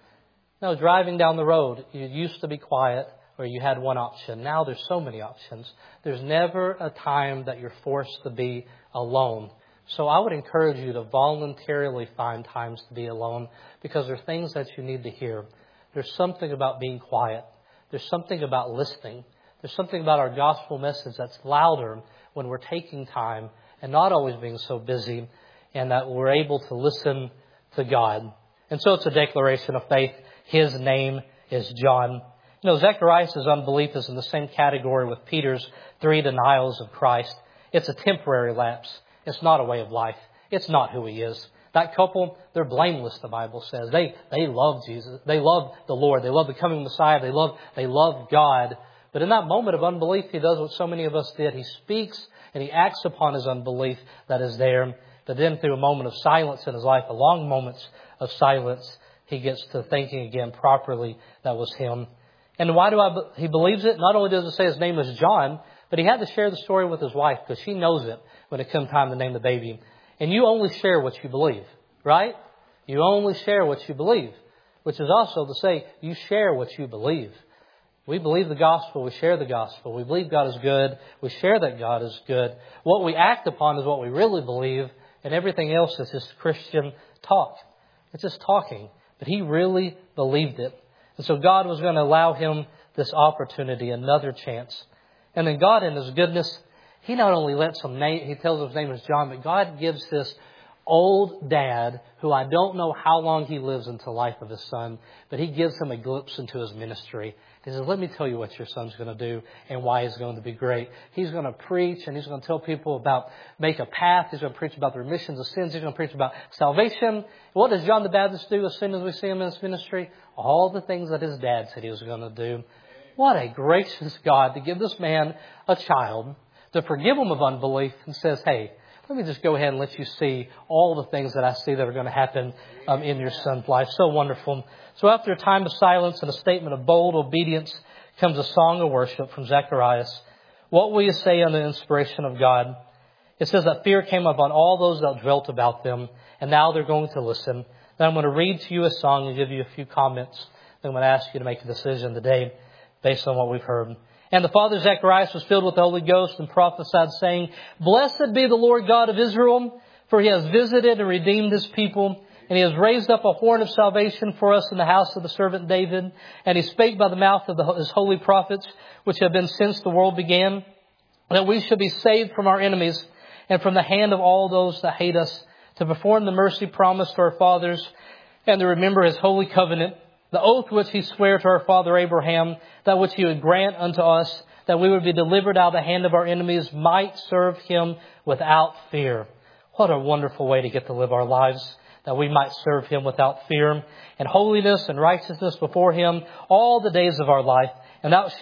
Now, driving down the road, you used to be quiet, or you had one option. Now there's so many options. There's never a time that you're forced to be alone. So I would encourage you to voluntarily find times to be alone, because there are things that you need to hear. There's something about being quiet. There's something about listening. There's something about our gospel message that's louder when we're taking time and not always being so busy, and that we're able to listen to God. And so it's a declaration of faith. His name is John. You know, Zacharias' unbelief is in the same category with Peter's 3 denials of Christ. It's a temporary lapse. It's not a way of life. It's not who He is. That couple, they're blameless, the Bible says. They love Jesus. They love the Lord. They love the coming Messiah. They love God. But in that moment of unbelief, he does what so many of us did. He speaks and he acts upon his unbelief that is there. But then through a moment of silence in his life, a long moments of silence, he gets to thinking again properly that was him. And why he believes it? Not only does it say his name is John, but he had to share the story with his wife because she knows it when it comes time to name the baby. And you only share what you believe, right? You only share what you believe, which is also to say you share what you believe. We believe the gospel. We share the gospel. We believe God is good. We share that God is good. What we act upon is what we really believe, and everything else is just Christian talk. It's just talking. But he really believed it. And so God was going to allow him this opportunity, another chance. And then God in His goodness, He not only lets him name, He tells his name is John, but God gives this old dad, who I don't know how long he lives into the life of his son, but He gives him a glimpse into his ministry. He says, let me tell you what your son's going to do and why he's going to be great. He's going to preach and he's going to tell people about make a path. He's going to preach about the remissions of sins. He's going to preach about salvation. What does John the Baptist do as soon as we see him in his ministry? All the things that his dad said he was going to do. What a gracious God to give this man a child, to forgive him of unbelief, and says, hey, let me just go ahead and let you see all the things that I see that are going to happen in your son's life. So wonderful. So after a time of silence and a statement of bold obedience comes a song of worship from Zacharias. What will you say on the inspiration of God? It says that fear came upon all those that dwelt about them, and now they're going to listen. Then I'm going to read to you a song and give you a few comments. Then I'm going to ask you to make a decision today based on what we've heard. And the father Zacharias was filled with the Holy Ghost and prophesied, saying, Blessed be the Lord God of Israel, for He has visited and redeemed His people, and He has raised up a horn of salvation for us in the house of the servant David. And He spake by the mouth of His holy prophets, which have been since the world began, that we should be saved from our enemies and from the hand of all those that hate us, to perform the mercy promised to our fathers, and to remember His holy covenant, the oath which He sware to our father Abraham, that which He would grant unto us, that we would be delivered out of the hand of our enemies, might serve Him without fear. What a wonderful way to get to live our lives, that we might serve Him without fear, and holiness and righteousness before Him all the days of our life. And thou,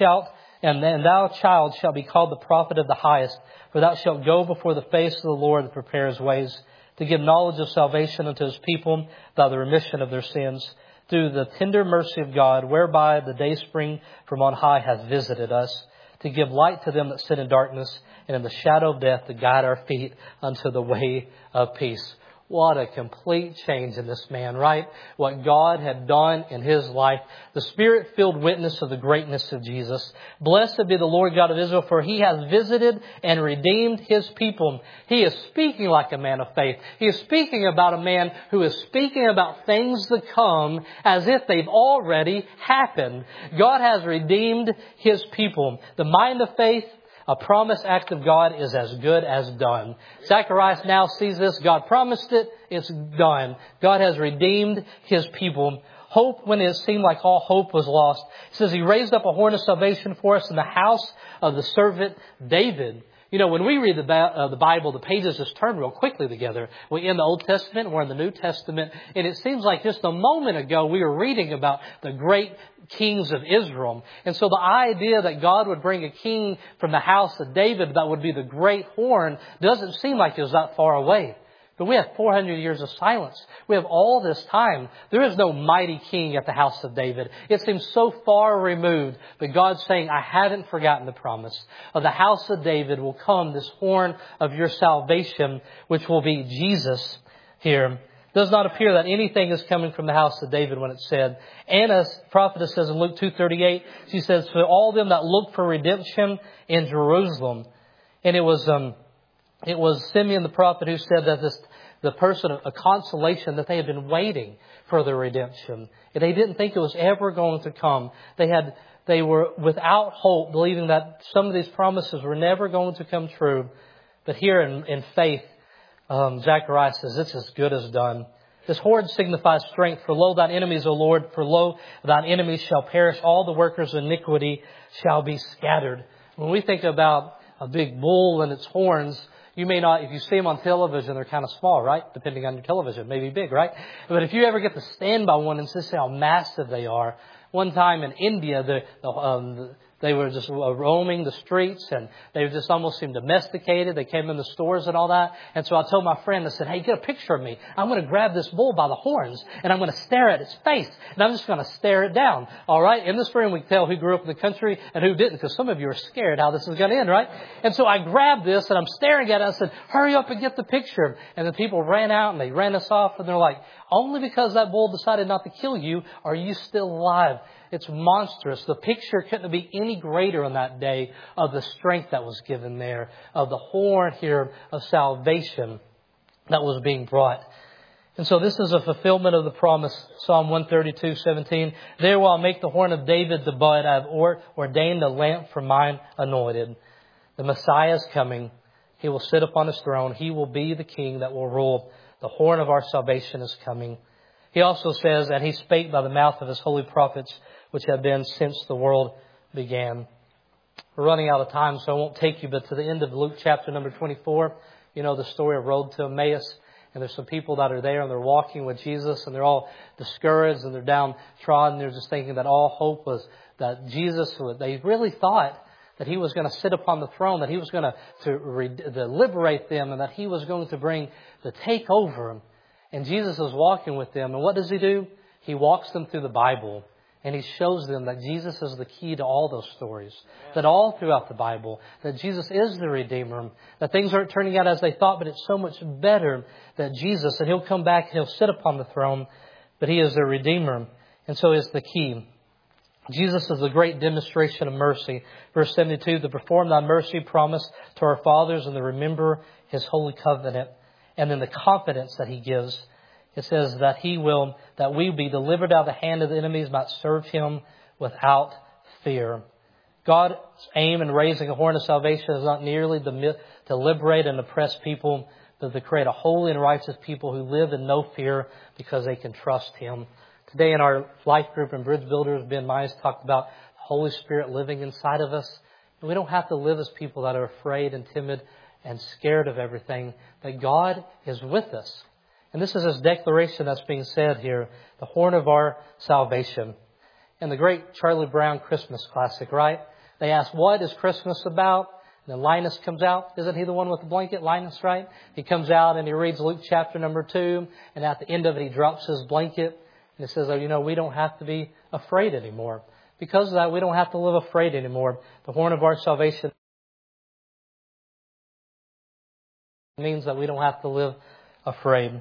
child, shalt be called the prophet of the highest, for thou shalt go before the face of the Lord and prepare His ways, to give knowledge of salvation unto His people by the remission of their sins, through the tender mercy of God, whereby the dayspring from on high hath visited us, to give light to them that sit in darkness and in the shadow of death, to guide our feet unto the way of peace. What a complete change in this man, right? What God had done in his life. The Spirit-filled witness of the greatness of Jesus. Blessed be the Lord God of Israel, for He has visited and redeemed His people. He is speaking like a man of faith. He is speaking about a man who is speaking about things to come as if they've already happened. God has redeemed His people. The mind of faith, a promised act of God, is as good as done. Zacharias now sees this. God promised it. It's done. God has redeemed His people. Hope when it seemed like all hope was lost. It says He raised up a horn of salvation for us in the house of the servant David. You know, when we read the Bible, the pages just turn real quickly together. We're in the Old Testament, we're in the New Testament, and it seems like just a moment ago we were reading about the great kings of Israel. And so the idea that God would bring a king from the house of David that would be the great horn doesn't seem like it was that far away. But we have 400 years of silence. We have all this time. There is no mighty king at the house of David. It seems so far removed. But God's saying, I haven't forgotten the promise. Of the house of David will come this horn of your salvation, which will be Jesus here. It does not appear that anything is coming from the house of David when it's said. Anna, prophetess, says in Luke 2:38, she says, for all them that look for redemption in Jerusalem. And it was Simeon the prophet who said that the person, a consolation, that they had been waiting for the redemption. And they didn't think it was ever going to come. They were without hope, believing that some of these promises were never going to come true. But here in faith, Zechariah says, it's as good as done. This horn signifies strength. For lo, thine enemies, O Lord, for lo, thine enemies shall perish. All the workers of iniquity shall be scattered. When we think about a big bull and its horns, you may not, if you see them on television, they're kind of small, right? Depending on your television, maybe big, right? But if you ever get to stand by one and see how massive they are. One time in India, they were just roaming the streets and they just almost seemed domesticated. They came in the stores and all that. And so I told my friend, I said, hey, get a picture of me. I'm going to grab this bull by the horns and I'm going to stare at its face and I'm just going to stare it down. All right. In this room, we can tell who grew up in the country and who didn't, because some of you are scared how this is going to end, right? And so I grabbed this and I'm staring at it. I said, hurry up and get the picture. And the people ran out and they ran us off and they're like, only because that bull decided not to kill you are you still alive. It's monstrous. The picture couldn't be any greater on that day of the strength that was given there, of the horn here of salvation that was being brought. And so this is a fulfillment of the promise, Psalm 132:17. There will I make the horn of David the bud. I have ordained a lamp for mine anointed. The Messiah is coming. He will sit upon his throne. He will be the king that will rule. The horn of our salvation is coming. He also says, and he spake by the mouth of his holy prophets, which have been since the world began. We're running out of time, so I won't take you, but to the end of Luke chapter number 24, you know the story of Road to Emmaus. And there's some people that are there and they're walking with Jesus and they're all discouraged and they're downtrodden. They're just thinking that all hope was that Jesus, they really thought that He was going to sit upon the throne, that He was going to liberate them, and that He was going to bring the takeover. And Jesus is walking with them. And what does He do? He walks them through the Bible. And He shows them that Jesus is the key to all those stories. That all throughout the Bible, that Jesus is the Redeemer. That things aren't turning out as they thought, but it's so much better that Jesus, and He'll come back and He'll sit upon the throne, but He is the Redeemer. And so is the key. Jesus is a great demonstration of mercy. Verse 72, to perform thy mercy promise to our fathers and to remember His holy covenant. And then the confidence that He gives. It says that we be delivered out of the hand of the enemies, might serve Him without fear. God's aim in raising a horn of salvation is not merely to liberate and oppress people, but to create a holy and righteous people who live in no fear because they can trust Him. Today in our life group and Bridge Builders, Ben Myers talked about the Holy Spirit living inside of us. And we don't have to live as people that are afraid and timid and scared of everything, that God is with us. And this is His declaration that's being said here, the horn of our salvation. And the great Charlie Brown Christmas classic, right? They ask, what is Christmas about? And then Linus comes out. Isn't he the one with the blanket? Linus, right? He comes out and he reads Luke chapter number 2. And at the end of it, he drops his blanket. And it says, we don't have to be afraid anymore. Because of that, we don't have to live afraid anymore. The horn of our salvation means that we don't have to live afraid.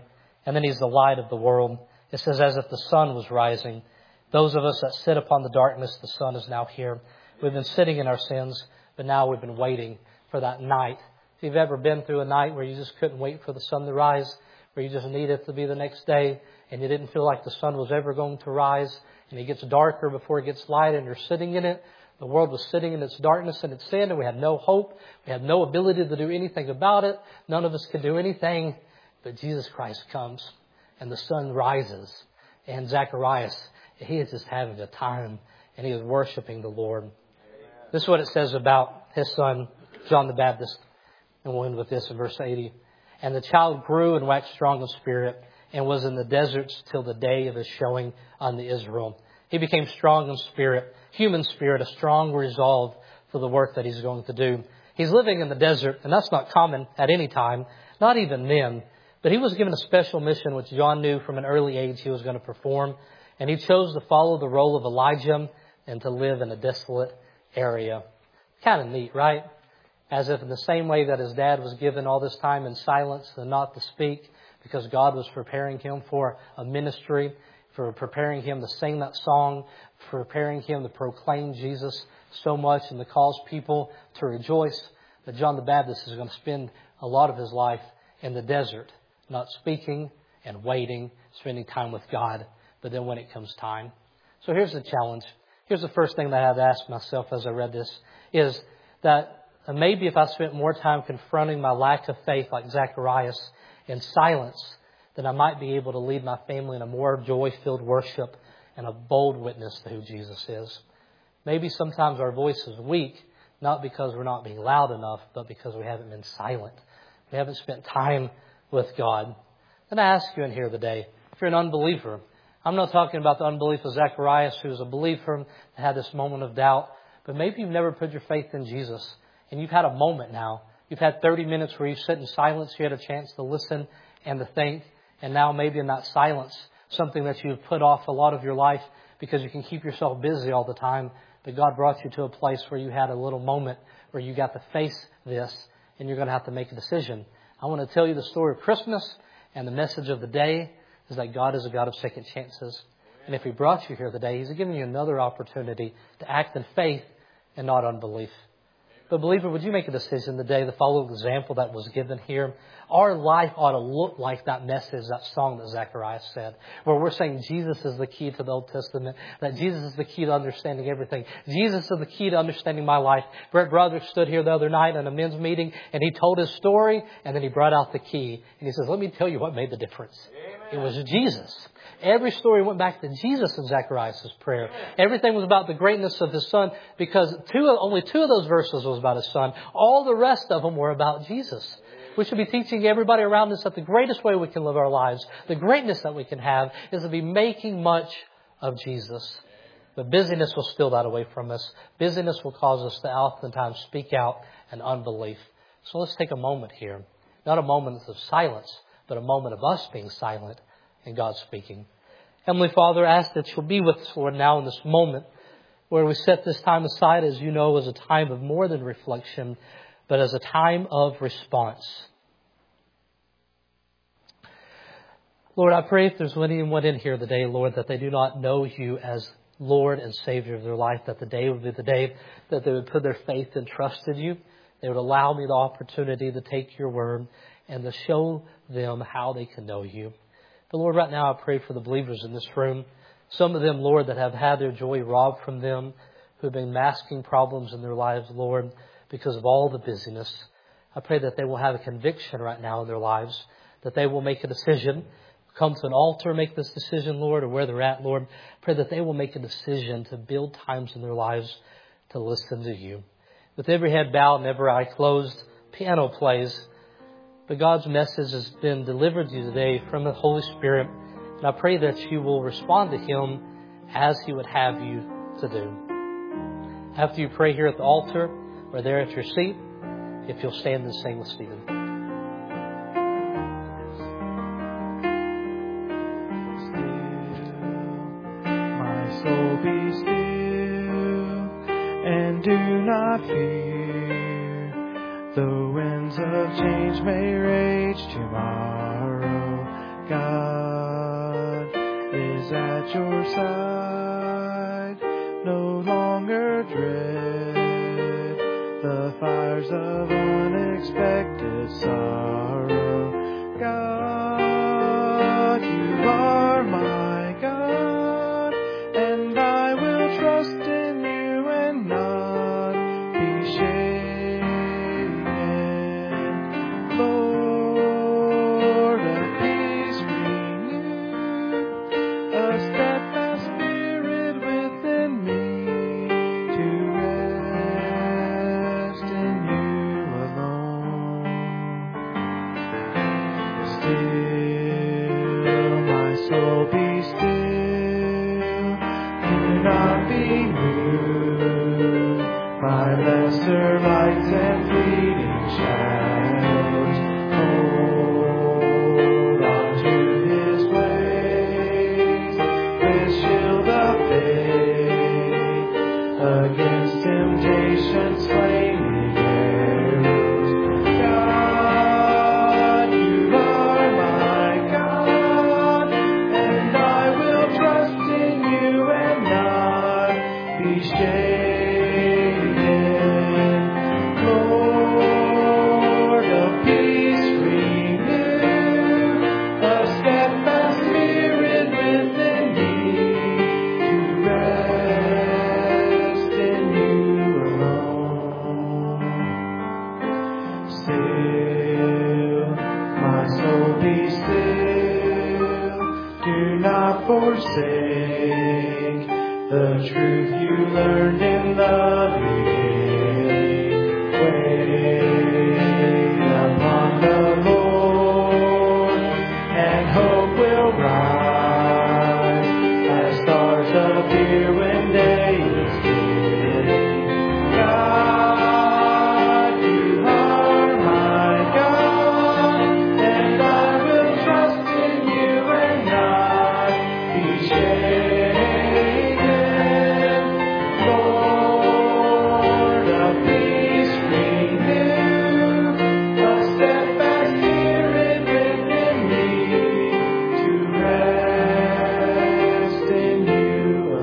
And then He's the light of the world. It says, as if the sun was rising. Those of us that sit upon the darkness, the sun is now here. We've been sitting in our sins, but now we've been waiting for that night. If you've ever been through a night where you just couldn't wait for the sun to rise, where you just need it to be the next day, and you didn't feel like the sun was ever going to rise, and it gets darker before it gets light, and you're sitting in it. The world was sitting in its darkness and its sin, and we had no hope. We had no ability to do anything about it. None of us could do anything. But Jesus Christ comes, and the sun rises. And Zacharias, he is just having a time, and he is worshiping the Lord. This is what it says about his son, John the Baptist. And we'll end with this in verse 80. And the child grew and waxed strong in spirit, and was in the deserts till the day of his showing unto Israel. He became strong in spirit, human spirit, a strong resolve for the work that he's going to do. He's living in the desert, and that's not common at any time, not even then. But he was given a special mission, which John knew from an early age he was going to perform. And he chose to follow the role of Elijah and to live in a desolate area. Kind of neat, right? As if in the same way that his dad was given all this time in silence and not to speak, because God was preparing him for a ministry, for preparing him to sing that song, for preparing him to proclaim Jesus so much and to cause people to rejoice, that John the Baptist is going to spend a lot of his life in the desert, not speaking and waiting, spending time with God. But then when it comes time. So here's the challenge. Here's the first thing that I had to ask myself as I read this, is that maybe if I spent more time confronting my lack of faith like Zacharias in silence, then I might be able to lead my family in a more joy-filled worship and a bold witness to who Jesus is. Maybe sometimes our voice is weak, not because we're not being loud enough, but because we haven't been silent. We haven't spent time with God. And I ask you in here today, if you're an unbeliever, I'm not talking about the unbelief of Zacharias, who's a believer and had this moment of doubt, but maybe you've never put your faith in Jesus, and you've had a moment now. You've had 30 minutes where you sit in silence, you had a chance to listen and to think, and now maybe in that silence, something that you've put off a lot of your life because you can keep yourself busy all the time, but God brought you to a place where you had a little moment where you got to face this, and you're going to have to make a decision. I want to tell you the story of Christmas, and the message of the day is that God is a God of second chances. And if He brought you here today, He's giving you another opportunity to act in faith and not unbelief. But believer, would you make a decision today to follow the example that was given here? Our life ought to look like that message, that song that Zacharias said, where we're saying Jesus is the key to the Old Testament, that Jesus is the key to understanding everything. Jesus is the key to understanding my life. Brett Broderick stood here the other night in a men's meeting, and he told his story, and then he brought out the key. And he says, let me tell you what made the difference. Amen. It was Jesus. Every story went back to Jesus in Zacharias' prayer. Everything was about the greatness of His Son, because only two of those verses was about His Son. All the rest of them were about Jesus. We should be teaching everybody around us that the greatest way we can live our lives, the greatness that we can have, is to be making much of Jesus. But busyness will steal that away from us. Busyness will cause us to oftentimes speak out in unbelief. So let's take a moment here. Not a moment of silence, but a moment of us being silent and God speaking. Heavenly Father, I ask that You'll be with us, Lord, now in this moment where we set this time aside, as You know, as a time of more than reflection, but as a time of response. Lord, I pray if there's anyone in here today, Lord, that they do not know You as Lord and Savior of their life, that the day would be the day that they would put their faith and trust in You. They would allow me the opportunity to take Your word and to show them how they can know You. But Lord, right now I pray for the believers in this room. Some of them, Lord, that have had their joy robbed from them, who have been masking problems in their lives, Lord, because of all the busyness. I pray that they will have a conviction right now in their lives, that they will make a decision, come to an altar, make this decision, Lord, or where they're at, Lord. Pray that they will make a decision to build times in their lives to listen to You. With every head bowed and every eye closed, piano plays. But God's message has been delivered to you today from the Holy Spirit. And I pray that you will respond to Him as He would have you to do. After you pray here at the altar or there at your seat, if you'll stand and sing with Stephen. My soul be still and do not fear. The winds of change may rage tomorrow. God at your side, no longer dread the fires of unexpected sorrow. God, you are my God, and I will trust in you and not be shaken. Lord of peace, renew a steadfast spirit within me to rest in you alone. Still, my soul, be still. Do not be moved by lesser lights and fleeting shadows. Hold on to His ways with shield of faith against temptation's flaming arrows. God, you are my God, and I will trust in you and not be shaken. Lord of peace, renew a steadfast spirit within me to rest in you alone. Still, my soul, be still. Do not forsake the truth you learned in the beginning. Wait upon the Lord, and hope will rise as stars appear when day is fading. God, you are my God, and I will trust in you and not be shaken. Lord of peace, renew a steadfast spirit within me to rest in you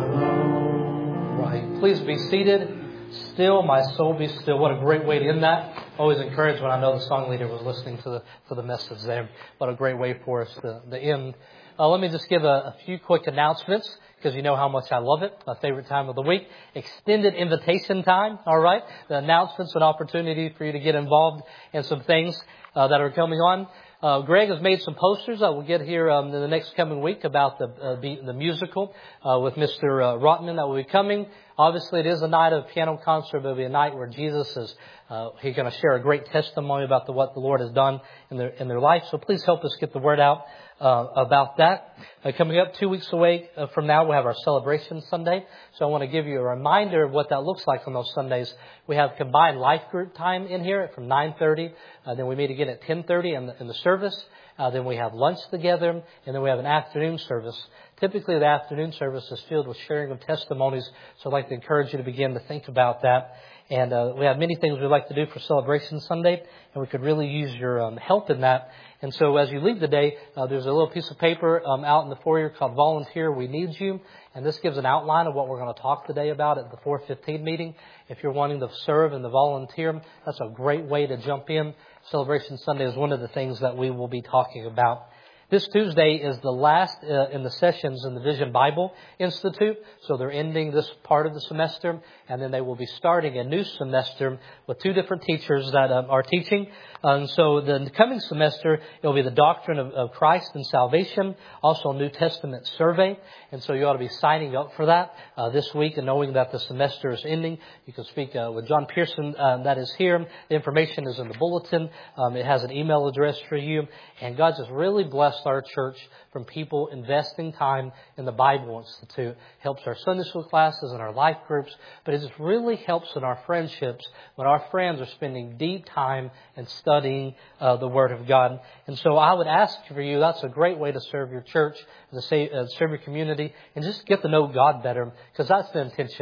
alone. Right. Please be seated. Still, my soul, be still. What a great way to end that. Always encouraged when I know the song leader was listening to the message there. What a great way for us to end. Let me just give a few quick announcements, because you know how much I love it. My favorite time of the week. Extended invitation time. All right. The announcements, an opportunity for you to get involved in some things that are coming on. Greg has made some posters that we'll get here in the next coming week about the musical with Mr. Rotman that will be coming. Obviously, it is a night of piano concert, but it'll be a night where Jesus is he's going to share a great testimony about what the Lord has done in their life. So please help us get the word out about that. Coming up 2 weeks away from now, we'll have our celebration Sunday. So I want to give you a reminder of what that looks like on those Sundays. We have combined life group time in here from 9:30. Then we meet again at 10:30 in the service. Then we have lunch together, and then we have an afternoon service. Typically, the afternoon service is filled with sharing of testimonies, so I'd like to encourage you to begin to think about that. And we have many things we'd like to do for Celebration Sunday, and we could really use your help in that. And so as you leave the day, there's a little piece of paper out in the foyer called Volunteer, We Need You. And this gives an outline of what we're going to talk today about at the 4:15 meeting. If you're wanting to serve and to volunteer, that's a great way to jump in. Celebration Sunday is one of the things that we will be talking about. This Tuesday is the last in the sessions in the Vision Bible Institute. So they're ending this part of the semester, and then they will be starting a new semester with two different teachers that are teaching. And so the coming semester, it will be the doctrine of Christ and salvation, also a New Testament survey. And so you ought to be signing up for that this week, and knowing that the semester is ending. You can speak with John Pearson that is here. The information is in the bulletin. It has an email address for you. And God just really blessed our church from people investing time in the Bible Institute. Helps our Sunday school classes and our life groups, but it just really helps in our friendships when our friends are spending deep time in studying the Word of God. And so I would ask for you, that's a great way to serve your church, to serve your community, and just get to know God better, because that's the intention.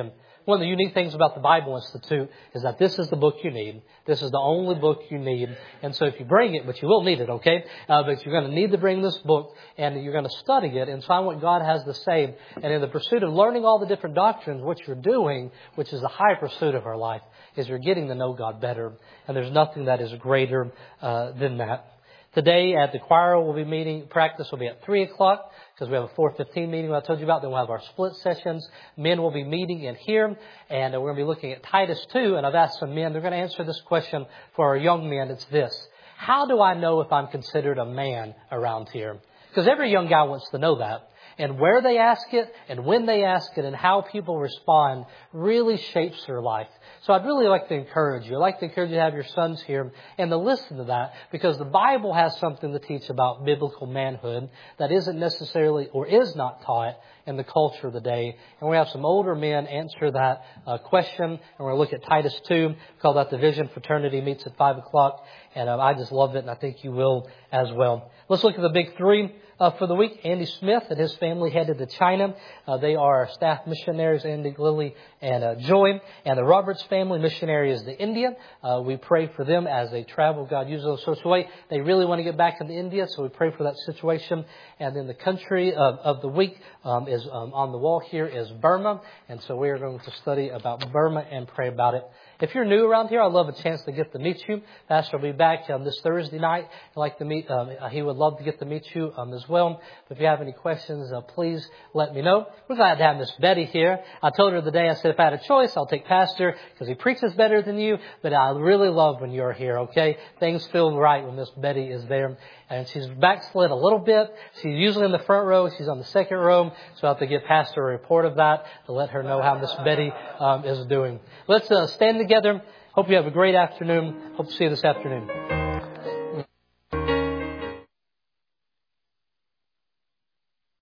one of the unique things about the Bible Institute is that this is the book you need. This is the only book you need. And so if you bring it, but you will need it, okay? But you're going to need to bring this book and you're going to study it and find what God has to say. And in the pursuit of learning all the different doctrines, what you're doing, which is the high pursuit of our life, is you're getting to know God better. And there's nothing that is greater than that. Today at the choir we'll be meeting, practice will be at 3 o'clock because we have a 4:15 meeting I told you about. Then we'll have our split sessions. Men will be meeting in here and we're going to be looking at Titus 2. And I've asked some men, they're going to answer this question for our young men. It's this: how do I know if I'm considered a man around here? Because every young guy wants to know that. And where they ask it and when they ask it and how people respond really shapes their life. So I'd really like to encourage you. I'd like to encourage you to have your sons here and to listen to that because the Bible has something to teach about biblical manhood that isn't necessarily or is not taught in the culture of the day. And we have some older men answer that question. And we're going to look at Titus 2. Call that the Vision Fraternity meets at 5 o'clock. And I just love it and I think you will as well. Let's look at the big three. For the week, Andy Smith and his family headed to China. They are staff missionaries, Andy, Lily, and Joy. And the Roberts family missionary is to India. We pray for them as they travel. God uses them in such a way. They really want to get back into India, so we pray for that situation. And then the country of the week is on the wall here is Burma. And so we are going to study about Burma and pray about it. If you're new around here, I'd love a chance to get to meet you. Pastor will be back this Thursday night. I'd like to meet. He would love to get to meet you as well. But if you have any questions, please let me know. We're glad to have Miss Betty here. I told her the day, I said, if I had a choice, I'll take Pastor because he preaches better than you. But I really love when you're here, okay? Things feel right when Miss Betty is there. And she's backslid a little bit. She's usually in the front row. She's on the second row. So I have to give Pastor a report of that to let her know how Miss Betty is doing. Let's stand together. Hope you have a great afternoon. Hope to see you this afternoon.